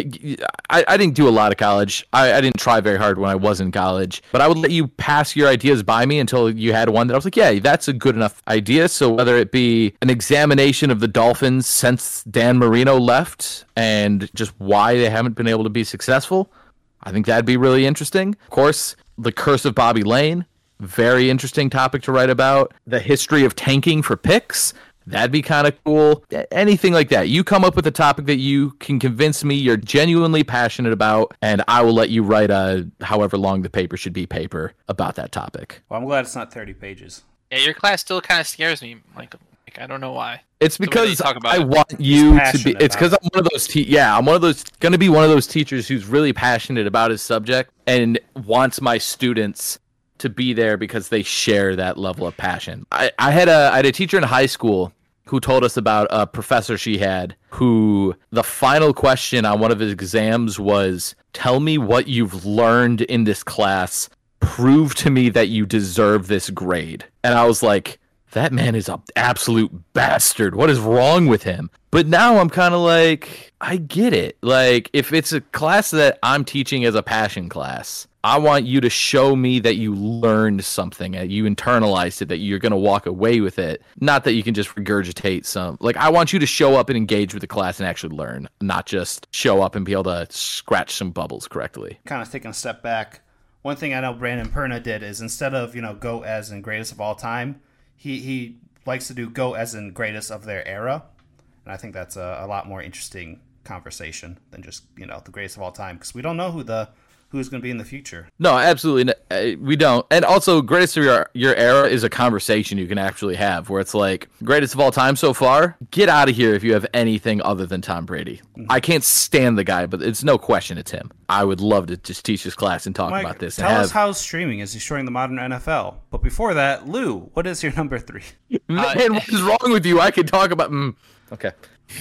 I didn't do a lot of college. I, I didn't try very hard when I was in college. But I would let you pass your ideas by me until you had one that I was like, yeah, that's a good enough idea. So whether it be an examination of the Dolphins since Dan Marino left and just why they haven't been able to be successful, I think that'd be really interesting. Of course, the curse of Bobby Lane, very interesting topic to write about. The history of tanking for picks. That'd be kind of cool. Anything like that. You come up with a topic that you can convince me you're genuinely passionate about, and I will let you write a however long the paper should be paper about that topic. Well, I'm glad it's not thirty pages. Yeah, your class still kind of scares me, Like, like I don't know why. It's because talk about I it. want you He's to be. It's because I'm one of those. Te- yeah, I'm one of those. Going to be one of those teachers who's really passionate about his subject and wants my students to be there because they share that level of passion. I, I had a I had a teacher in high school who told us about a professor she had who the final question on one of his exams was, tell me what you've learned in this class. Prove to me that you deserve this grade. And I was like, that man is an absolute bastard. What is wrong with him? But now I'm kind of like, I get it. Like, if it's a class that I'm teaching as a passion class, I want you to show me that you learned something, that you internalized it, that you're going to walk away with it. Not that you can just regurgitate some. Like, I want you to show up and engage with the class and actually learn, not just show up and be able to scratch some bubbles correctly. Kind of taking a step back. One thing I know Brandon Perna did is instead of, you know, go as in greatest of all time, he, he likes to do go as in greatest of their era. And I think that's a, a lot more interesting conversation than just, you know, the greatest of all time. Because we don't know who the who's going to be in the future. No, absolutely. We don't. And also, greatest of your, your era is a conversation you can actually have where it's like, greatest of all time so far, get out of here if you have anything other than Tom Brady. Mm-hmm. I can't stand the guy, but it's no question it's him. I would love to just teach this class and talk Mike, about this. Tell and have... us how streaming is destroying the modern N F L. But before that, Lou, what is your number three? Man, what is wrong with you? I could talk about... Mm. Okay.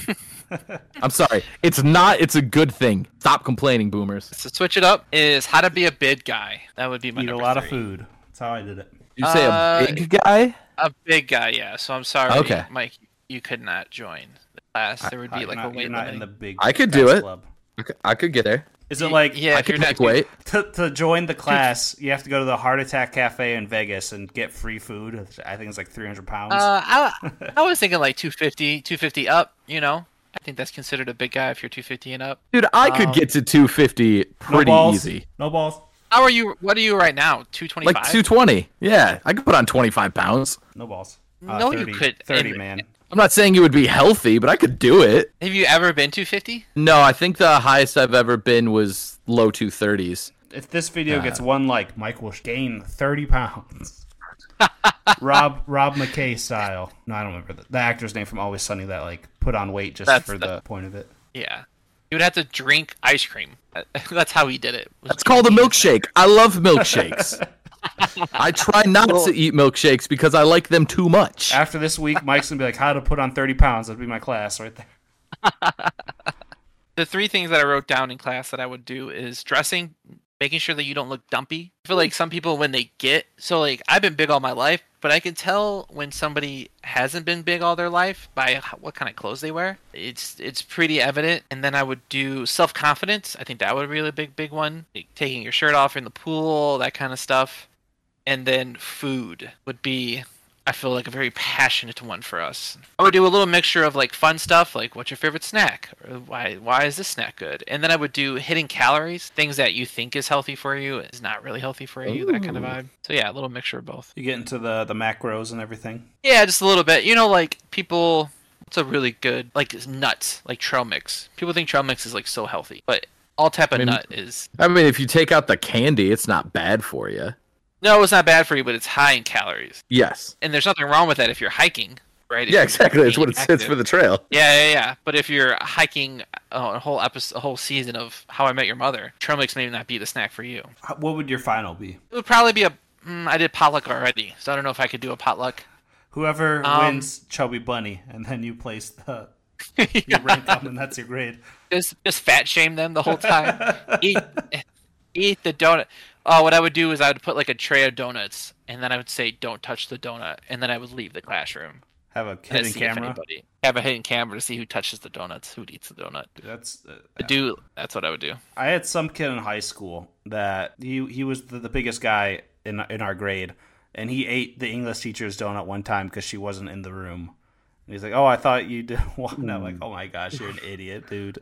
I'm sorry. It's not. It's a good thing. Stop complaining, boomers. So switch it up is how to be a big guy. That would be my Eat number a lot three. of food. That's how I did it. You say Uh, a big guy? a big guy, yeah. So I'm sorry, Okay. Mike. You could not join the class. There would be Uh, like not, a weight you're not limit. in the big. I could do guys it. Club. I could, I could get there. Is it like yeah? I If could you're make not weight. to, to join the class? You have to go to the Heart Attack Cafe in Vegas and get free food. I think it's like three hundred pounds. Uh, I, I was thinking like two fifty, two fifty up. You know, I think that's considered a big guy if you're two fifty and up. Dude, I could Um, get to two fifty no pretty balls. easy. No balls. How are you? What are you right now? two twenty-five. Like two twenty. Yeah, I could put on twenty-five pounds. No balls. No, you could. Thirty, And- man. I'm not saying it would be healthy, but I could do it. Have you ever been two fifty? No, I think the highest I've ever been was low two thirties. If this video Uh. gets one like, Mike will gain thirty pounds. Rob Rob McKay style. No, I don't remember the, the actor's name from Always Sunny that like put on weight just That's for the- the point of it. Yeah. You would have to drink ice cream. That's how he did it. was It's called a drinking- milkshake. I love milkshakes. I try not to eat milkshakes because I like them too much. After this week, Mike's gonna be like, "How to put on thirty pounds?" That'd be my class right there. The three things that I wrote down in class that I would do is dressing, making sure that you don't look dumpy. I feel like some people when they get so like I've been big all my life, but I can tell when somebody hasn't been big all their life by h- what kind of clothes they wear. It's it's pretty evident. And then I would do self confidence. I think that would be a really big big one. Like taking your shirt off in the pool, that kind of stuff. And then food would be, I feel like, a very passionate one for us. I would do a little mixture of like fun stuff, like what's your favorite snack, or why why is this snack good, and then I would do hitting calories, things that you think is healthy for you is not really healthy for you, that kind of Ooh. vibe. So yeah, a little mixture of both. You get into the the macros and everything. Yeah, just a little bit. You know, like people, it's a really good like nuts, like trail mix. People think trail mix is like so healthy, but all type of I mean- nut is. I mean, if you take out the candy, it's not bad for you. No, it's not bad for you, but it's high in calories, Yes. and there's nothing wrong with that if you're hiking, right? If Yeah, you're exactly. It's being what it says active. for the trail. Yeah, yeah, yeah. But if you're hiking uh, a whole episode, a whole season of How I Met Your Mother, trail mix may not be the snack for you. How- What would your final be? It would probably be a. Mm, I did potluck already, so I don't know if I could do a potluck. Whoever Um, wins Chubby Bunny, and then you place the your rank up, and that's your grade. Just, just fat shame them the whole time. eat, eat the donut. Oh, what I would do is I would put like a tray of donuts, and then I would say, "Don't touch the donut," and then I would leave the classroom. Have a And hidden see if camera. anybody have a hidden camera to see who touches the donuts, who eats the donut. That's uh, To do that's what I would do. I had some kid in high school that he he was the, the biggest guy in in our grade, and he ate the English teacher's donut one time because she wasn't in the room. And he's like, "Oh, I thought you did one." And I'm like, "Oh my gosh, you're an idiot, dude."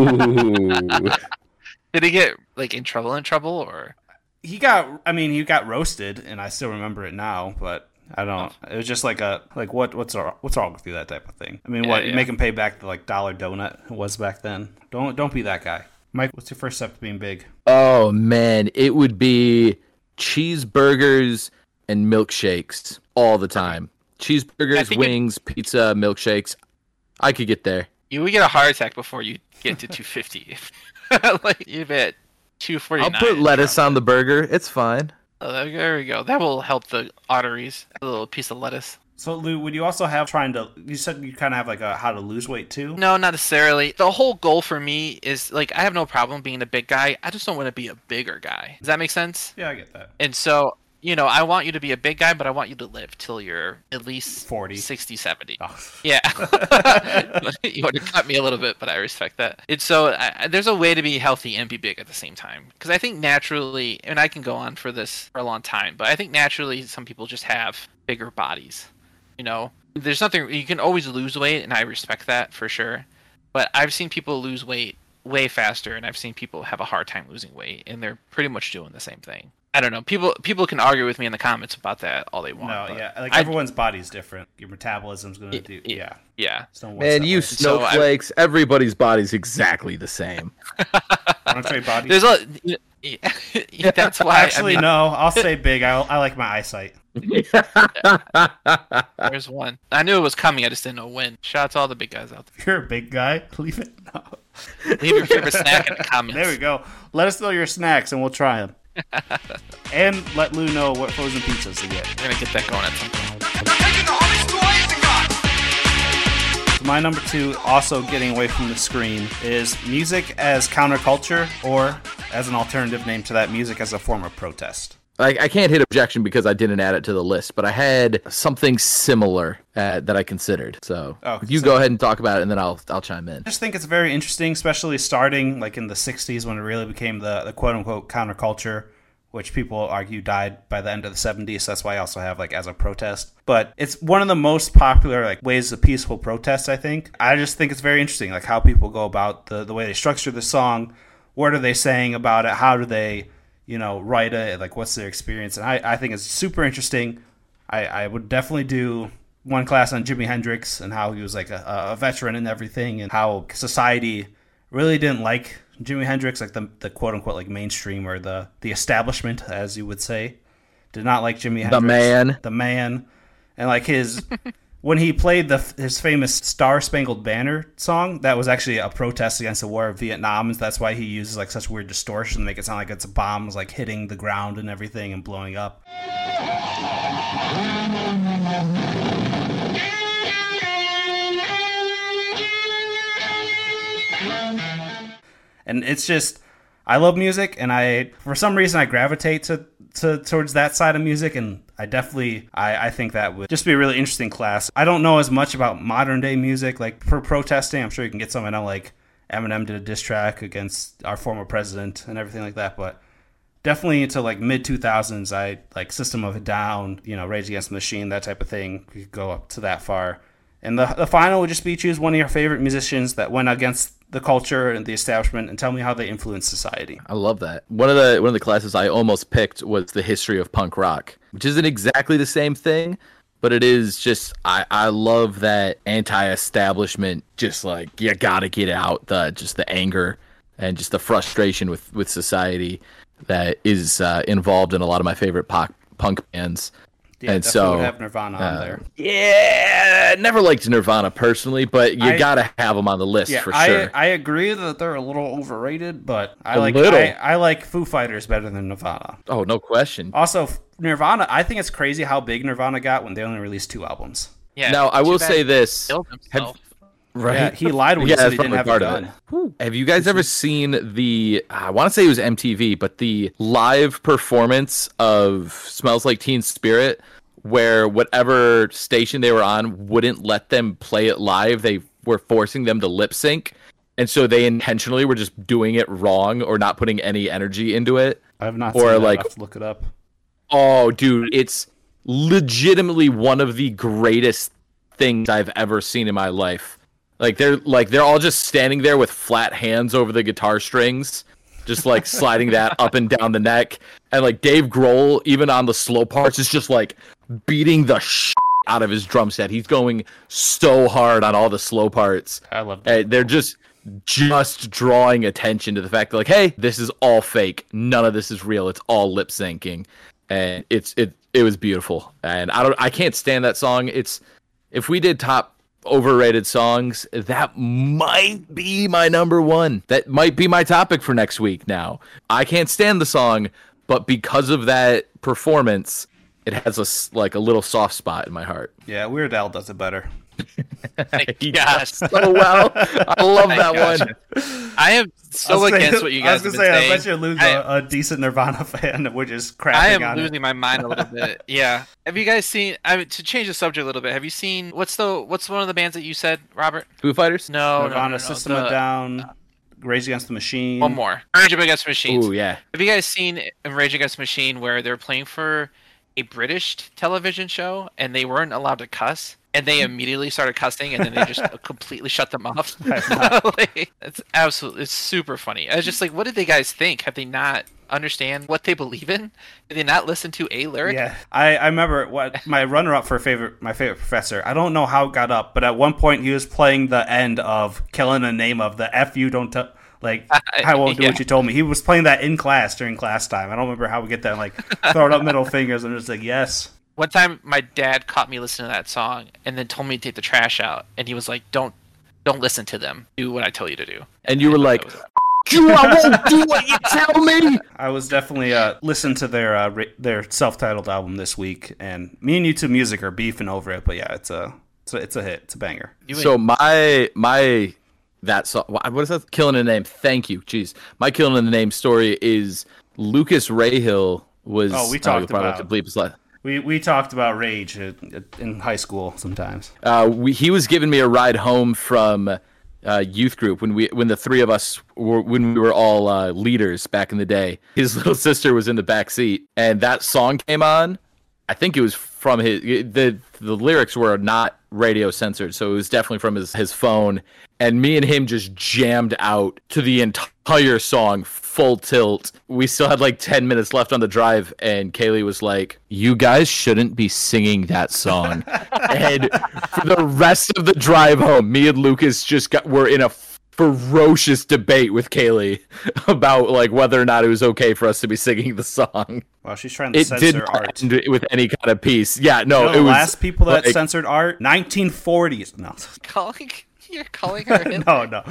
Ooh. Did he get like in trouble? In trouble or? He got, I mean, he got roasted, and I still remember it now. But I don't. It was just like a like what what's wrong, what's wrong with you, that type of thing. I mean, Yeah, what you yeah. make him pay back the like dollar donut it was back then. Don't don't be that guy, Mike. What's your first step to being big? Oh man, it would be cheeseburgers and milkshakes all the time. I Cheeseburgers, think it- wings, pizza, milkshakes. I could get there. You would get a heart attack before you get to two fifty. Like you've at two forty I'll nine. put lettuce on the burger. It's fine. Oh, there we go. That will help the arteries. A little piece of lettuce. So Lou, would you also have trying to? You said you kind of have like a how to lose weight too. No, not necessarily. The whole goal for me is like I have no problem being a big guy. I just don't want to be a bigger guy. Does that make sense? Yeah, I get that. And so, you know, I want you to be a big guy, but I want you to live till you're at least forty. sixty, seventy. Oh. Yeah. You want to cut me a little bit, but I respect that. It's so I, there's a way to be healthy and be big at the same time. Because I think naturally, and I can go on for this for a long time, but I think naturally some people just have bigger bodies. You know, there's nothing, you can always lose weight, and I respect that for sure. But I've seen people lose weight way faster, and I've seen people have a hard time losing weight, and they're pretty much doing the same thing. I don't know. People people can argue with me in the comments about that all they want. No, but yeah, like I- everyone's body's different. Your metabolism's gonna Y- do. y- Yeah, Yeah. so what's Man, that you way? So I- snowflakes. Everybody's body's exactly the same. Wanna trade bodies? There's a. Yeah, that's why. Actually, I mean, no. I'll say big. I I like my eyesight. There's one. I knew it was coming. I just didn't know when. Shout out to all the big guys out If you're a big guy, leave it. No. there. Leave your favorite snack in the comments. There we go. Let us know your snacks, and we'll try them. And let Lou know what frozen pizzas to get. We're gonna get that going at some point. My number two, also getting away from the screen, is music as counterculture, or as an alternative name to that, music as a form of protest. Like, I can't hit objection because I didn't add it to the list, but I had something similar uh, that I considered. So Oh, you so- go ahead and talk about it, and then I'll I'll chime in. I just think it's very interesting, especially starting like in the sixties when it really became the, the quote unquote counterculture, which people argue died by the end of the seventies. So that's why I also have like as a protest. But it's one of the most popular like ways of peaceful protest, I think. I just think it's very interesting, like how people go about the, the way they structure the song. What are they saying about it? How do they, you know, write it? Like, what's their experience? And I, I think it's super interesting. I, I would definitely do one class on Jimi Hendrix and how he was like a, a veteran and everything, and how society really didn't like Jimi Hendrix, like the the quote unquote like mainstream or the the establishment, as you would say, did not like Jimi Hendrix. The man, the man, and like his. When he played the his famous Star Spangled Banner song, that was actually a protest against the war of Vietnam, and that's why he uses like such weird distortion to make it sound like it's bombs like hitting the ground and everything and blowing up. And it's just, I love music, and I, for some reason, I gravitate to, to towards that side of music, and I definitely, I, I think that would just be a really interesting class. I don't know as much about modern day music, like for protesting. I'm sure you can get some. I know like Eminem did a diss track against our former president and everything like that, but definitely into like mid two thousands, I like System of a Down, you know, Rage Against the Machine, that type of thing. We could go up to that far. And the the final would just be choose one of your favorite musicians that went against the culture and the establishment and tell me how they influence society. I love that. One of the one of the classes I almost picked was the history of punk rock, which isn't exactly the same thing, but it is just I, I love that anti-establishment, just like you gotta get out the just the anger and just the frustration with, with society that is uh, involved in a lot of my favorite pop, punk bands. Yeah, and definitely so would have Nirvana on uh, there. Yeah, never liked Nirvana personally, but you I- gotta have them on the list Yeah, for I, sure. I agree that they're a little overrated, but I A like little. I, I like Foo Fighters better than Nirvana. Oh, no question. Also, Nirvana, I think it's crazy how big Nirvana got when they only released two albums. Yeah. Now I too will bad say he this. killed Have, himself. right? Yeah, he lied when he Yeah, said that's he didn't probably have a part of gun. it. Have you guys ever seen the, I want to say it was M T V, but the live performance of Smells Like Teen Spirit, where whatever station they were on wouldn't let them play it live? They were forcing them to lip sync. And so they intentionally were just doing it wrong or not putting any energy into it. I have not Or seen that. like- I'll have to look it up. Oh, dude, it's legitimately one of the greatest things I've ever seen in my life. Like they're like they're all just standing there with flat hands over the guitar strings, just like sliding that up and down the neck. And like Dave Grohl, even on the slow parts, is just like beating the shit out of his drum set. He's going so hard on all the slow parts. I love that. And they're just just drawing attention to the fact that like, hey, this is all fake. None of this is real. It's all lip syncing. And it's it it was beautiful. And I don't I can't stand that song. It's if we did top overrated songs, that might be my number one. That might be my topic for next week now. I can't stand the song, but because of that performance, it has a s- like a little soft spot in my heart. Yeah, Weird Al does it better. He Yes. does so well. I love My that gosh. one. I am so I was against saying- what you I guys was have gonna been say, saying. I bet you lose I- a, a decent Nirvana fan, which is crapping I am on losing it. my mind a little bit. Yeah. Have you guys seen? I mean, to change the subject a little bit. Have you seen what's the what's one of the bands that you said, Robert? Foo Fighters? No, Nirvana, no, no, no. System the- of Down, Rage Against the Machine. One more. Rage Against the Machine. Ooh, yeah. Have you guys seen in Rage Against the Machine where they're playing for a British television show and they weren't allowed to cuss? And they immediately started cussing, and then they just completely shut them off. Like, it's absolutely, it's super funny. I was just like, what did they guys think? Have they not understand what they believe in? Did they not listen to a lyric? Yeah, I, I remember what my runner-up for favorite my favorite professor. I don't know how it got up, but at one point he was playing the end of "Killing the Name of" the "F you don't t- like I won't do Yeah. what you told me." He was playing that in class during class time. I don't remember how we get that. And, like throwing up middle fingers. I'm just like, yes. One time, my dad caught me listening to that song, and then told me to take the trash out, and he was like, "Don't, don't listen to them. Do what I tell you to do." And you were I thought like, that was- you, I won't do what you tell me. I was definitely uh listened to their uh, ra- their self-titled album this week, and me and YouTube Music are beefing over it. But yeah, it's a it's a, it's a hit. It's a banger. You So my my that song, what is that? Killing in the Name. Thank you. Jeez, my Killing in the Name story is Lucas Rahill was. Oh, we talked oh, about to bleep his last. We we talked about Rage in high school sometimes. Uh, we, he was giving me a ride home from uh, youth group when we when the three of us were when we were all uh, leaders back in the day. His little sister was in the back seat, and that song came on. I think it was from his the the lyrics were not radio censored, so it was definitely from his his phone. And me and him just jammed out to the entire song full tilt. We still had like ten minutes left on the drive, and Kaylee was like, "You guys shouldn't be singing that song." And for the rest of the drive home, me and Lucas just got were in a ferocious debate with Kaylee about like whether or not it was okay for us to be singing the song. Well, she's trying to it censor didn't art end with any kind of peace. Yeah, no, you know, it the was last people that like, censored art, nineteen forties. No, Calling you're calling her Hitler? no, no.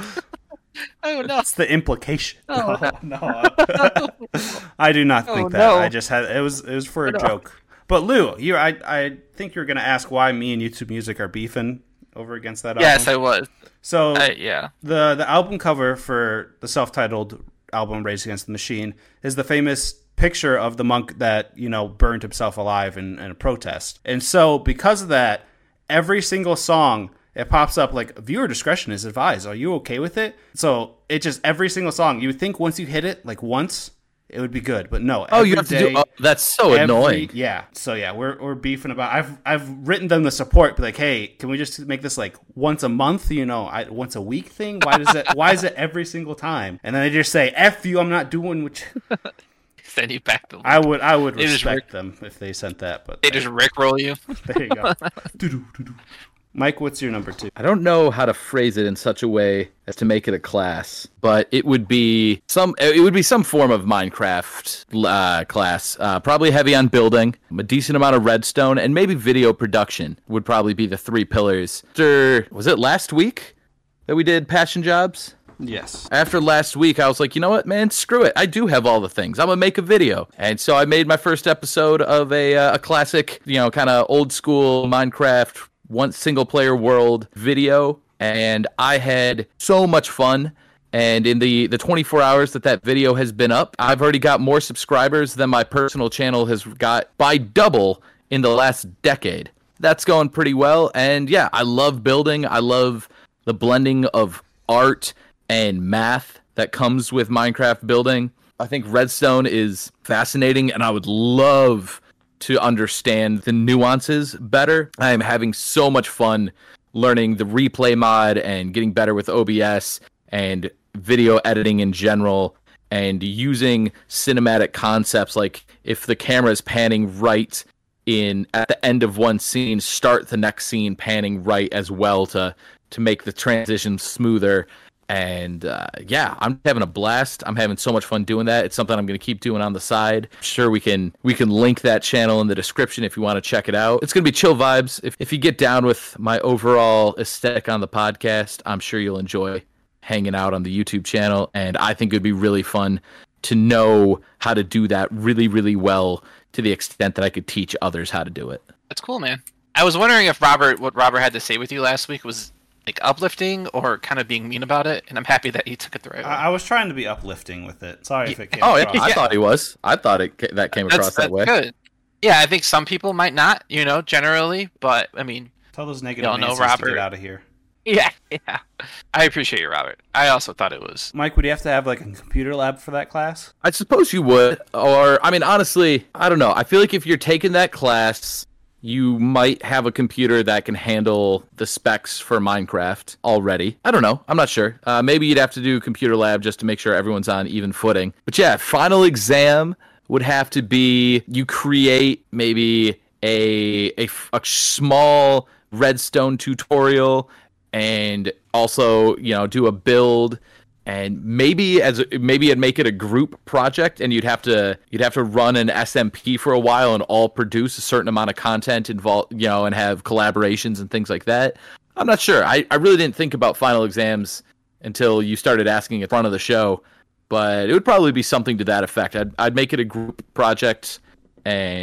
Oh no! That's the implication. Oh, no, no. I do not think Oh, that. no. I just had it was it was for a no. joke. But Lou, you, I, I think you're going to ask why me and YouTube Music are beefing over against that album. Yes, I was. So Uh, yeah. the the album cover for the self-titled album Rage Against the Machine is the famous picture of the monk that, you know, burned himself alive in, in a protest. And so because of that, every single song it pops up like viewer discretion is advised. Are you okay with it? So it just every single song, you would think once you hit it like once it would be good, but no. Oh, you every have to day, do. Oh, that's so every- annoying. Yeah. So yeah, we're we're beefing about. I've I've written them the support, be like, hey, can we just make this like once a month? You know, I, once a week thing. Why does it? Why is it every single time? And then they just say, "F you, I'm not doing what." You... Send you back the. I would I would They just respect rick- them if they sent that, but They just rickroll you. there you go. Doo-doo, doo-doo. Mike, what's your number two? I don't know how to phrase it in such a way as to make it a class, but it would be some. It would be some form of Minecraft uh, class. Uh, probably heavy on building, a decent amount of redstone, and maybe video production would probably be the three pillars. After was it last week that we did passion jobs? Yes. After last week, I was like, you know what, man, screw it. I do have all the things. I'm gonna make a video, and so I made my first episode of a uh, a classic, you know, kind of old school Minecraft. One single player world video, and I had so much fun. And in the the twenty-four hours that that video has been up, I've already got more subscribers than my personal channel has got by double in the last decade. That's going pretty well. And yeah, I love building. I love the blending of art and math that comes with Minecraft building. I think redstone is fascinating, and I would love to understand the nuances better. I am having so much fun learning the replay mod and getting better with O B S and video editing in general, and using cinematic concepts like if the camera is panning right in at the end of one scene, start the next scene panning right as well to to make the transition smoother. And uh, yeah, I'm having a blast. I'm having so much fun doing that. It's something I'm going to keep doing on the side. I'm sure we can we can link that channel in the description if you want to check it out. It's going to be chill vibes. If if you get down with my overall aesthetic on the podcast, I'm sure you'll enjoy hanging out on the YouTube channel. And I think it'd be really fun to know how to do that really, really well to the extent that I could teach others how to do it. That's cool, man. I was wondering if Robert, what Robert had to say with you last week was like uplifting or kind of being mean about it, and I'm happy that he took it the right way. I, I was trying to be uplifting with it. Sorry if it came. Oh, yeah, across. I thought he was. I thought it ca- that came that's, across that that's way. Good. Yeah, I think some people might not, you know, generally, but I mean, Tell those negative Y'all know Nancy's to Robert. get out of here. yeah, yeah. I appreciate you, Robert. I also thought it was. Mike, would you have to have like a computer lab for that class? I suppose you would. Or, I mean, honestly, I don't know. I feel like if you're taking that class, you might have a computer that can handle the specs for Minecraft already. I don't know. I'm not sure. Uh, maybe you'd have to do computer lab just to make sure everyone's on even footing. But yeah, final exam would have to be you create maybe a, a, a small redstone tutorial and also, you know, do a build. And maybe as maybe it'd make it a group project, and you'd have to you'd have to run an S M P for a while and all produce a certain amount of content involved, you know, and have collaborations and things like that. I'm not sure. I, I really didn't think about final exams until you started asking in front of the show, but it would probably be something to that effect. I'd I'd make it a group project, and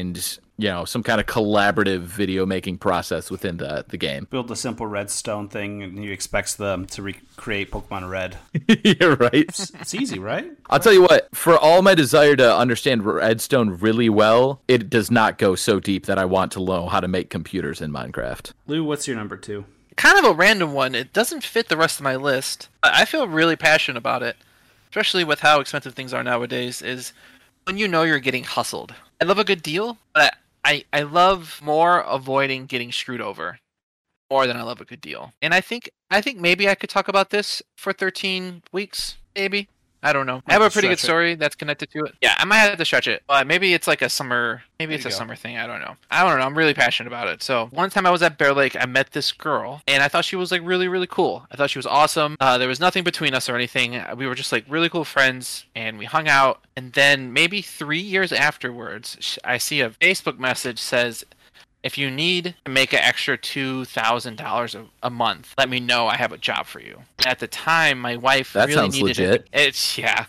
you know, some kind of collaborative video making process within the the game. Build a simple redstone thing, and you expect them to recreate Pokemon Red. You're right. It's, it's easy, right? I'll tell you what, for all my desire to understand Redstone really well, it does not go so deep that I want to know how to make computers in Minecraft. Lou, what's your number two? Kind of a random one. It doesn't fit the rest of my list. I feel really passionate about it, especially with how expensive things are nowadays, is when you know you're getting hustled. I love a good deal, but I, I love more avoiding getting screwed over more than I love a good deal. And I think I think maybe I could talk about this for thirteen weeks, maybe. I don't know. I have a pretty good story that's connected to it. Yeah, I might have to stretch it. But maybe it's like a summer, maybe it's a summer thing. I don't know. I don't know. I'm really passionate about it. So one time I was at Bear Lake, I met this girl, and I thought she was like really, really cool. I thought she was awesome. Uh, there was nothing between us or anything. We were just like really cool friends, and we hung out. And then maybe three years afterwards, I see a Facebook message says, if you need to make an extra two thousand dollars a month, let me know. I have a job for you. At the time, my wife that really sounds needed legit. it. It's yeah,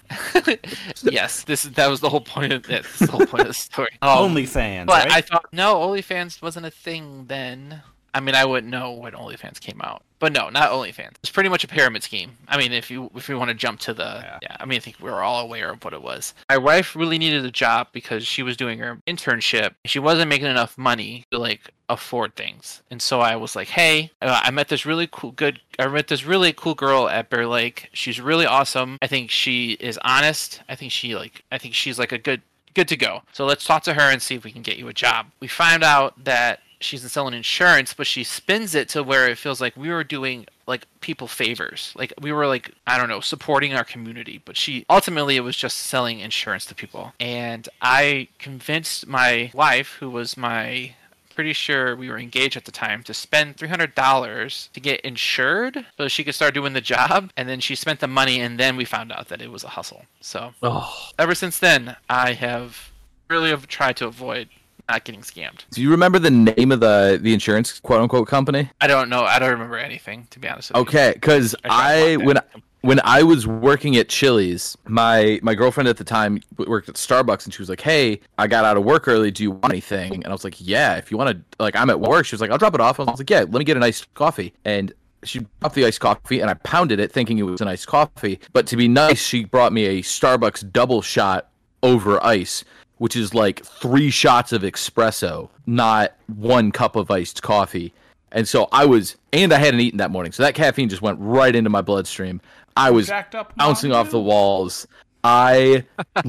yes. This is that was the whole point of this. The whole point of the story. Um, OnlyFans, but right? I thought no, OnlyFans wasn't a thing then. I mean, I wouldn't know when OnlyFans came out, but no, not OnlyFans. It's pretty much a pyramid scheme. I mean, if you if we want to jump to the yeah. yeah, I mean, I think we were all aware of what it was. My wife really needed a job because she was doing her internship. She wasn't making enough money to like afford things, and so I was like, hey, uh, I met this really cool, good. I met this really cool girl at Bear Lake. She's really awesome. I think she is honest. I think she like. I think she's like a good good to go. So let's talk to her and see if we can get you a job. We found out that she's selling insurance, but she spins it to where it feels like we were doing like people favors. Like we were like, I don't know, supporting our community, but she ultimately it was just selling insurance to people. And I convinced my wife, who was my pretty sure we were engaged at the time, to spend three hundred dollars to get insured so she could start doing the job. And then she spent the money, and then we found out that it was a hustle. So Oh. ever since then, I have really have tried to avoid not getting scammed. Do you remember the name of the the insurance quote unquote company? I don't know. I don't remember anything, to be honest with you. Okay, because I, I when when I was working at Chili's, my my girlfriend at the time worked at Starbucks, and she was like, "Hey, I got out of work early. Do you want anything?" And I was like, "Yeah, if you want to." Like, I'm at work. She was like, "I'll drop it off." I was like, "Yeah, let me get an iced coffee." And she dropped the iced coffee, and I pounded it, thinking it was an iced coffee. But to be nice, she brought me a Starbucks double shot over ice, which is like three shots of espresso, not one cup of iced coffee. And so I was, and I hadn't eaten that morning, so that caffeine just went right into my bloodstream. I was bouncing off the walls. I,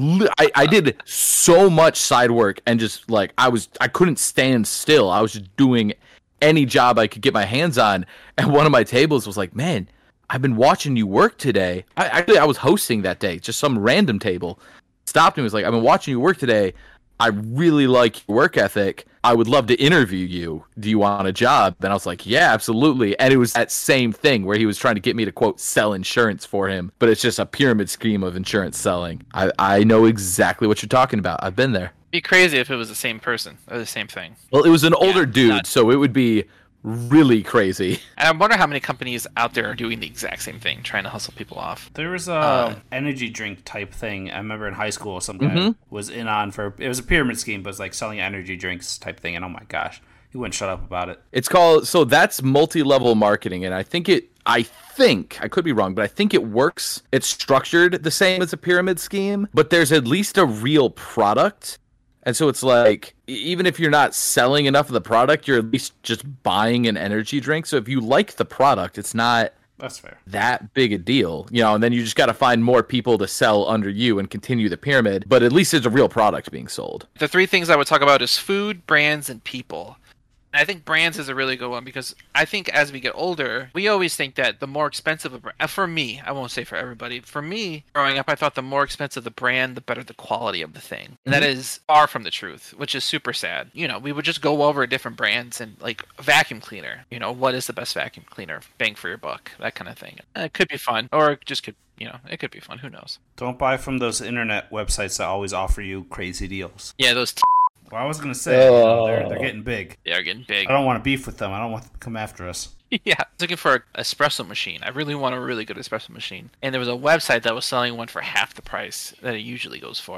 I I did so much side work, and just like I was, I couldn't stand still. I was just doing any job I could get my hands on. And one of my tables was like, "Man, I've been watching you work today." I, actually, I was hosting that day, just some random table. Stopped me and was like, "I've been watching you work today. I really like your work ethic. I would love to interview you. Do you want a job?" And I was like, "Yeah, absolutely." And it was that same thing where he was trying to get me to, quote, sell insurance for him. But it's just a pyramid scheme of insurance selling. I, I know exactly what you're talking about. I've been there. It'd be crazy if it was the same person or the same thing. Well, it was an older Yeah, dude, not- so it would be really crazy. And I wonder how many companies out there are doing the exact same thing, trying to hustle people off. There was a Uh, energy drink type thing. I remember in high school, some guy Mhm. was in on for it was a pyramid scheme, but it was like selling energy drinks type thing. And oh my gosh, he wouldn't shut up about it. It's called, so that's multi-level marketing, and I think it, I think, I could be wrong, but I think it works. It's structured the same as a pyramid scheme, but there's at least a real product. And so it's like, e- even if you're not selling enough of the product, you're at least just buying an energy drink. So if you like the product, it's not That's fair. that big a deal, you know, and then you just got to find more people to sell under you and continue the pyramid. But at least there's a real product being sold. The three things I would talk about is food, brands, and people. And I think brands is a really good one because I think as we get older, we always think that the more expensive a brand, for me, I won't say for everybody, for me, growing up, I thought the more expensive the brand, the better the quality of the thing. And that is far from the truth, which is super sad. You know, we would just go over different brands and like vacuum cleaner, you know, what is the best vacuum cleaner, bang for your buck, that kind of thing. It could be fun, or it just could, you know, it could be fun. Who knows? Don't buy from those internet websites that always offer you crazy deals. Yeah, those t- Well, I was gonna say, you know, they're they're getting big. they are getting big. I don't want to beef with them. I don't want them to come after us. Yeah, I was looking for an espresso machine. I really want a really good espresso machine. And there was a website that was selling one for half the price that it usually goes for.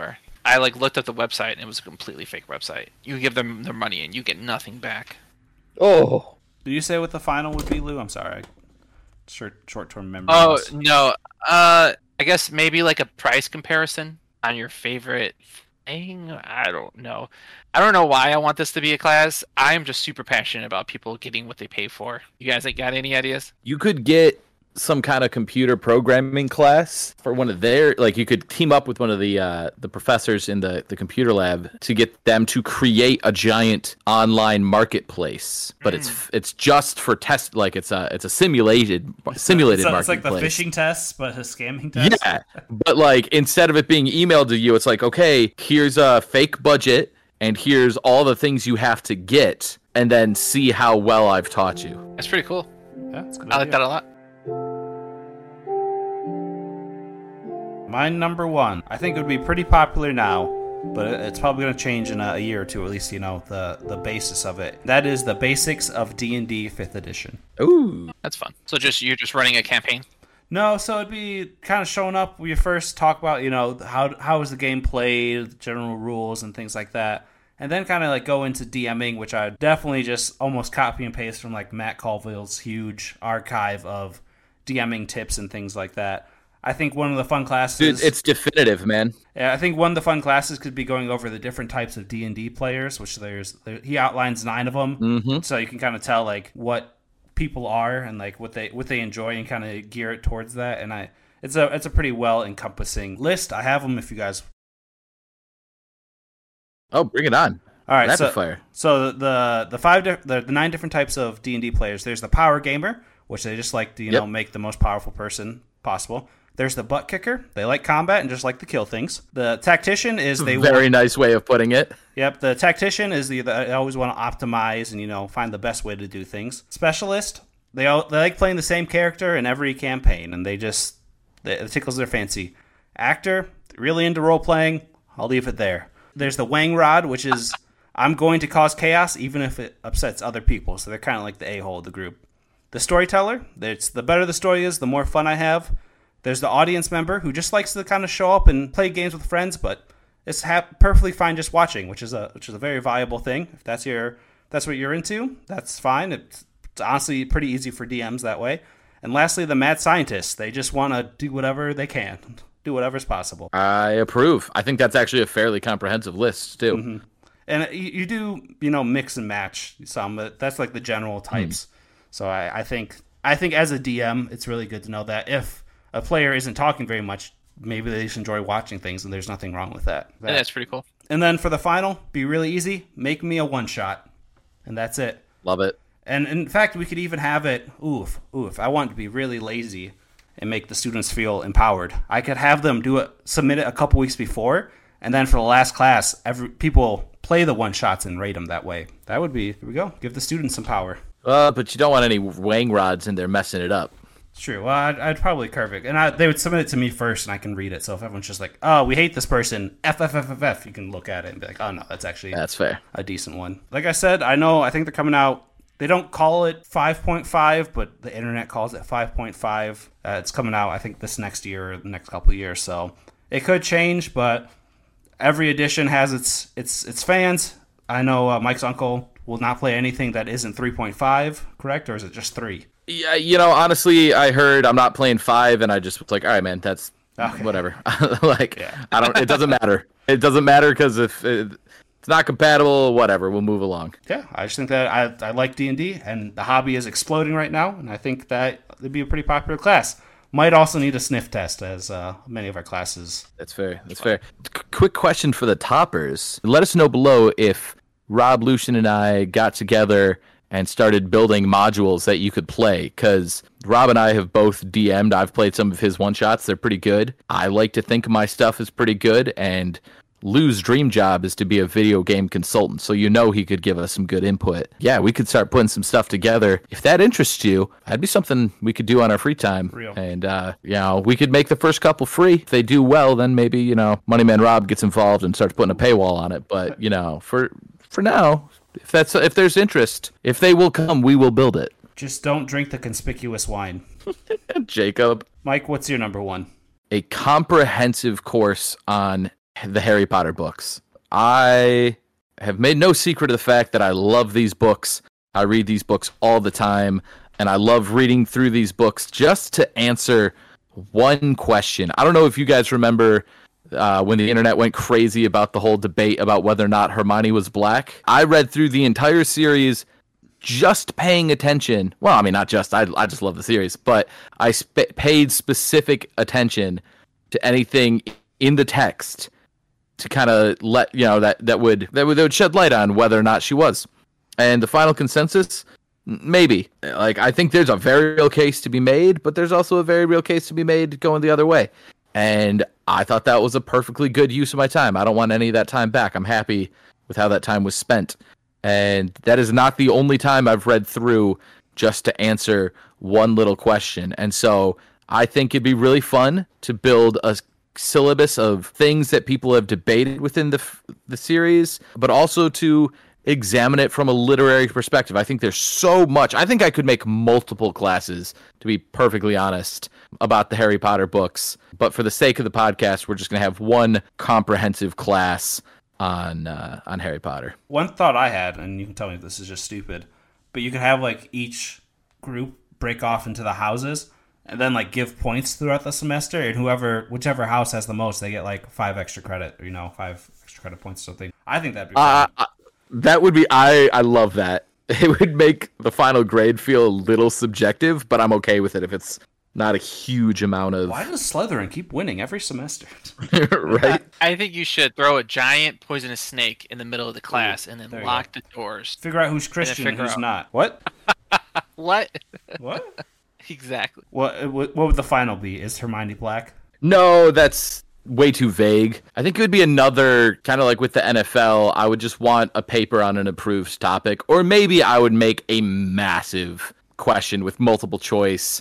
I like looked at the website and it was a completely fake website. You give them their money and you get nothing back. Oh. Did you say what the final would be, Lou? I'm sorry. Short short term memory. Oh loss. no. Uh, I guess maybe like a price comparison on your favorite thing. I don't know. I don't know why I want this to be a class. I'm just super passionate about people getting what they pay for. You guys like, got any ideas? You could get some kind of computer programming class for one of their, like you could team up with one of the uh, the professors in the, the computer lab to get them to create a giant online marketplace. But Mm. it's it's just for test, like it's a it's a simulated simulated It's, it's like marketplace. the phishing tests, but a scamming test. Yeah, but like instead of it being emailed to you, it's like, okay, here's a fake budget and here's all the things you have to get, and then see how well I've taught you. That's pretty cool. Yeah, that's a good I like idea. that a lot. My number one, I think it would be pretty popular now, but it- it's probably going to change in a, a year or two, at least, you know, the, the basis of it. That is the basics of D and D fifth edition. Ooh. That's fun. So just you're just running a campaign. No, so it'd be kind of showing up. We first talk about, you know, how how is the game played, general rules, and things like that. And then kind of like go into DMing, which I definitely just almost copy and paste from like Matt Colville's huge archive of DMing tips and things like that. I think one of the fun classes... Dude, it's definitive, man. Yeah, I think one of the fun classes could be going over the different types of D and D players, which there's there, he outlines nine of them, Mm-hmm. so you can kind of tell like what people are and like what they what they enjoy and kind of gear it towards that. And I it's a it's a pretty well encompassing list. I have them if you guys. Oh, bring it on. All right, Rapid so fire. so the the five di- the, the nine different types of D and D players. There's the power gamer, which they just like to you Yep. know make the most powerful person possible. There's the butt kicker. They like combat and just like to kill things. The tactician is they Very nice way of putting it. Yep, the tactician is the they always want to optimize and you know find the best way to do things. Specialist, they all they like playing the same character in every campaign, and they just they, it tickles their fancy. Actor, really into role playing. I'll leave it there. There's the Wang Rod, which is I'm going to cause chaos even if it upsets other people. So they're kind of like the a-hole of the group. The storyteller, it's the better the story is, the more fun I have. There's the audience member who just likes to kind of show up and play games with friends, but it's ha- perfectly fine just watching, which is a which is a very viable thing. If that's your if that's what you're into, that's fine. It's, it's honestly pretty easy for D Ms that way. And lastly, the mad scientists. They just want to do whatever they can, do whatever's possible. I approve. I think that's actually a fairly comprehensive list, too. Mm-hmm. And you, you do you know mix and match some, but that's like the general types. So I, I think I think as a D M, it's really good to know that if a player isn't talking very much, maybe they just enjoy watching things, and there's nothing wrong with that. Yeah, that's pretty cool. And then for the final, be really easy. Make me a one shot, and that's it. Love it. And in fact, we could even have it. Oof, oof. I want to be really lazy and make the students feel empowered. I could have them do it, submit it a couple weeks before, and then for the last class, every people play the one shots and rate them that way. That would be. Here we go. Give the students some power. Uh, but you don't want any wang rods in there messing it up. It's true. Well, I'd, I'd probably curve it, and I, they would submit it to me first, and I can read it. So if everyone's just like, "Oh, we hate this person," F F F F F, you can look at it and be like, "Oh no, that's actually That's fair. a decent one." Like I said, I know. I think they're coming out. They don't call it five point five, but the internet calls it five point five. Uh, it's coming out, I think, this next year or the next couple of years. So it could change, but every edition has its its its fans. I know uh, Mike's uncle will not play anything that isn't three point five, correct? Or is it just three? Yeah, you know, honestly, I heard I'm not playing five, and I just was like, all right, man, that's Okay. whatever. like, Yeah. I don't. It doesn't matter. It doesn't matter because if it, it's not compatible, whatever, we'll move along. Yeah, I just think that I, I like D and D, and the hobby is exploding right now, and I think that it'd be a pretty popular class. Might also need a sniff test, as uh, many of our classes. That's fair. That's fair. Qu- quick question for the toppers. Let us know below if Rob, Lucian, and I got together and started building modules that you could play, because Rob and I have both D M'd. I've played some of his one-shots. They're pretty good. I like to think my stuff is pretty good, and Lou's dream job is to be a video game consultant, so you know he could give us some good input. Yeah, we could start putting some stuff together. If that interests you, that'd be something we could do on our free time. Real. And, uh, you know, we could make the first couple free. If they do well, then maybe, you know, Moneyman Rob gets involved and starts putting a paywall on it. But, you know, for for now, if that's if there's interest, if they will come, we will build it. Just don't drink the conspicuous wine. Jacob, Mike, what's your number one? a comprehensive course on the Harry Potter books. I have made no secret of the fact that I love these books. I read these books all the time, and I love reading through these books just to answer one question. I don't know if you guys remember uh, when the internet went crazy about the whole debate about whether or not Hermione was black. I read through the entire series just paying attention. Well, I mean, not just. I, I just love the series, but I sp- paid specific attention to anything in the text to kind of let, you know, that, that would that would, that would shed light on whether or not she was. And the final consensus, maybe. Like, I think there's a very real case to be made, but there's also a very real case to be made going the other way. And I thought that was a perfectly good use of my time. I don't want any of that time back. I'm happy with how that time was spent. And that is not the only time I've read through just to answer one little question. And so I think it'd be really fun to build a syllabus of things that people have debated within the the series, but also to examine it from a literary perspective. I think there's so much. I think I could make multiple classes, to be perfectly honest, about the Harry Potter books. But for the sake of the podcast, we're just going to have one comprehensive class on uh, on Harry Potter. One thought I had, and you can tell me if this is just stupid, but you could have like each group break off into the houses and then like give points throughout the semester, and whoever, whichever house has the most, they get like five extra credit, or, you know, five extra credit points or something. I think that'd be fun. Uh, that would be, I, I love that. It would make the final grade feel a little subjective, but I'm okay with it if it's not a huge amount of... Why does Slytherin keep winning every semester? Right? I, I think you should throw a giant poisonous snake in the middle of the class and then There you lock go. the doors. Figure out who's Christian and figure who's out- not. What? What? What? Exactly. What? What would the final be? Is Hermione black? No, that's way too vague. I think it would be another, kind of like with the N F L, I would just want a paper on an approved topic, or maybe I would make a massive question with multiple choice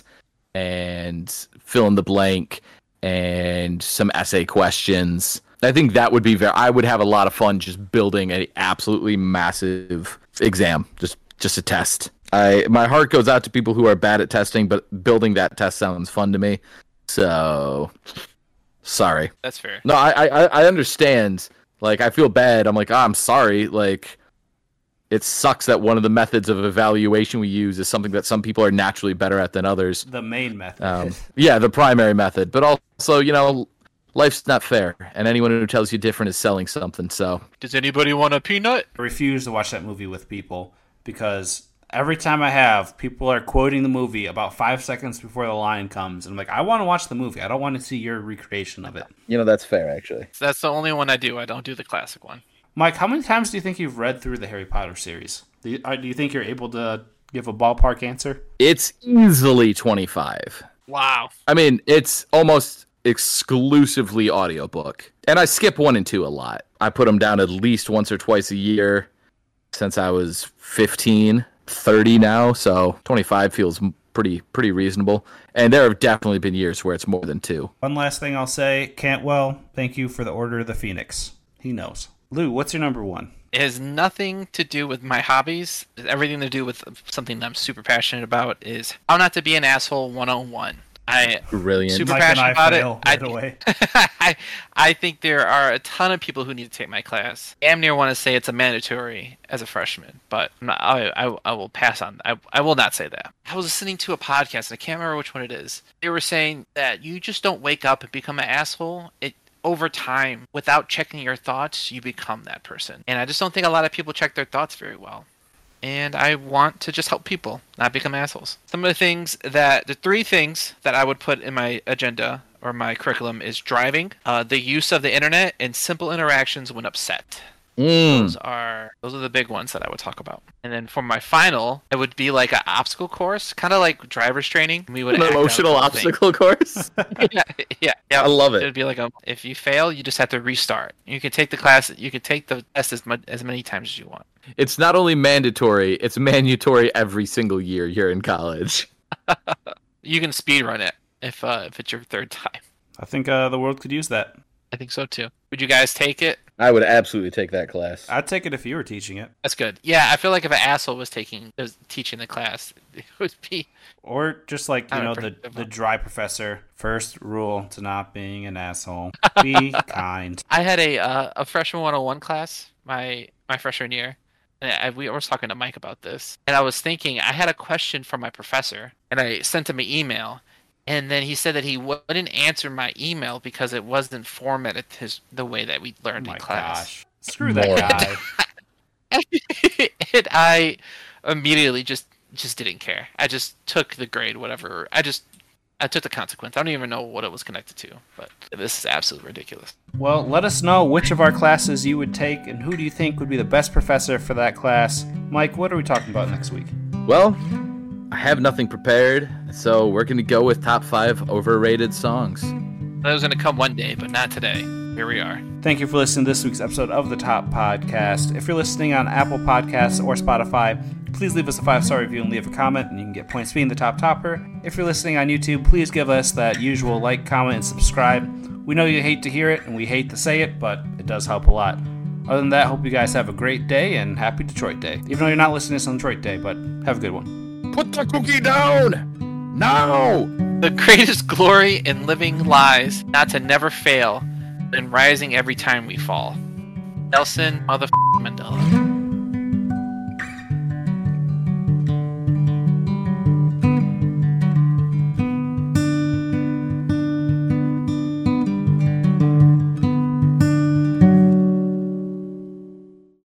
and fill in the blank and some essay questions. I think that would be very, I would have a lot of fun just building an absolutely massive exam, just just a test. I my heart goes out to people who are bad at testing, but building that test sounds fun to me. So sorry. That's fair. No, I, I, I understand. Like, I feel bad. I'm like, oh, I'm sorry. Like, it sucks that one of the methods of evaluation we use is something that some people are naturally better at than others. The main method. Um, yeah, the primary method. But also, you know, life's not fair, and anyone who tells you different is selling something. So, Does anybody want a peanut? I refuse to watch that movie with people because every time I have, people are quoting the movie about five seconds before the line comes. And I'm like, I want to watch the movie. I don't want to see your recreation of it. you know, that's fair, actually. That's the only one I do. I don't do the classic one. Mike, how many times do you think you've read through the Harry Potter series? Do you, uh, do you think you're able to give a ballpark answer? It's easily twenty-five. Wow. I mean, it's almost exclusively audiobook. And I skip one and two a lot. I put them down at least once or twice a year since I was fifteen, thirty now, so twenty-five feels pretty pretty reasonable. And there have definitely been years where it's more than two. One last thing I'll say, Cantwell, thank you for the Order of the Phoenix. He knows. Lou, what's your number one? It has nothing to do with my hobbies. It's everything to do with something that I'm super passionate about is How Not to Be an Asshole one oh one. I Brilliant. super Mike and passionate I about fail it. right I, away. I, I think there are a ton of people who need to take my class. Damn near want to say it's a mandatory as a freshman, but I'm not, I, I, I will pass on. I, I will not say that. I was listening to a podcast, and I can't remember which one it is. They were saying that you just don't wake up and become an asshole. It over time, without checking your thoughts, you become that person. And I just don't think a lot of people check their thoughts very well. And I want to just help people not become assholes. Some of the things that, the three things that I would put in my agenda or my curriculum is driving, uh, the use of the internet, and simple interactions when upset. Mm. Those are those are the big ones that I would talk about. And then for my final, it would be like an obstacle course, kind of like driver's training. We would An act out emotional the whole thing. obstacle course. yeah, yeah, yeah. I love it. It'd be like a, if you fail, you just have to restart. You can take the class, you can take the test as much, as many times as you want. It's not only mandatory, it's mandatory every single year you're in college. You can speed run it if uh, if it's your third time. I think uh, the world could use that. I think so too. Would you guys take it? I would absolutely take that class. I'd take it if you were teaching it. That's good. Yeah, I feel like if an asshole was taking was teaching the class, it would be. Or just like, you I know, don't the, know. the dry professor. First rule to not being an asshole. Be kind. I had a uh, a freshman one oh one class my my freshman year, and I, we I was talking to Mike about this, and I was thinking I had a question from my professor, and I sent him an email, and then he said that he wouldn't answer my email because it wasn't formatted his the way that we Oh learned my in class. gosh. Screw that More. guy. And I immediately just just didn't care. I just took the grade, whatever. I just I took the consequence. I don't even know what it was connected to, but this is absolutely ridiculous. Well, let us know which of our classes you would take and who do you think would be the best professor for that class. Mike, what are we talking about next week? Well, I have nothing prepared, so we're going to go with top five overrated songs. That was going to come one day, but not today. Here we are. Thank you for listening to this week's episode of The Top Podcast. If you're listening on Apple Podcasts or Spotify, please leave us a five-star review and leave a comment, and you can get points for being the top topper. If you're listening on YouTube, please give us that usual like, comment, and subscribe. We know you hate to hear it, and we hate to say it, but it does help a lot. Other than that, hope you guys have a great day, and happy Detroit Day. Even though you're not listening to this on Detroit Day, but have a good one. Put the cookie down! Now! The greatest glory in living lies not to never fail, and rising every time we fall. Nelson motherfucking Mandela.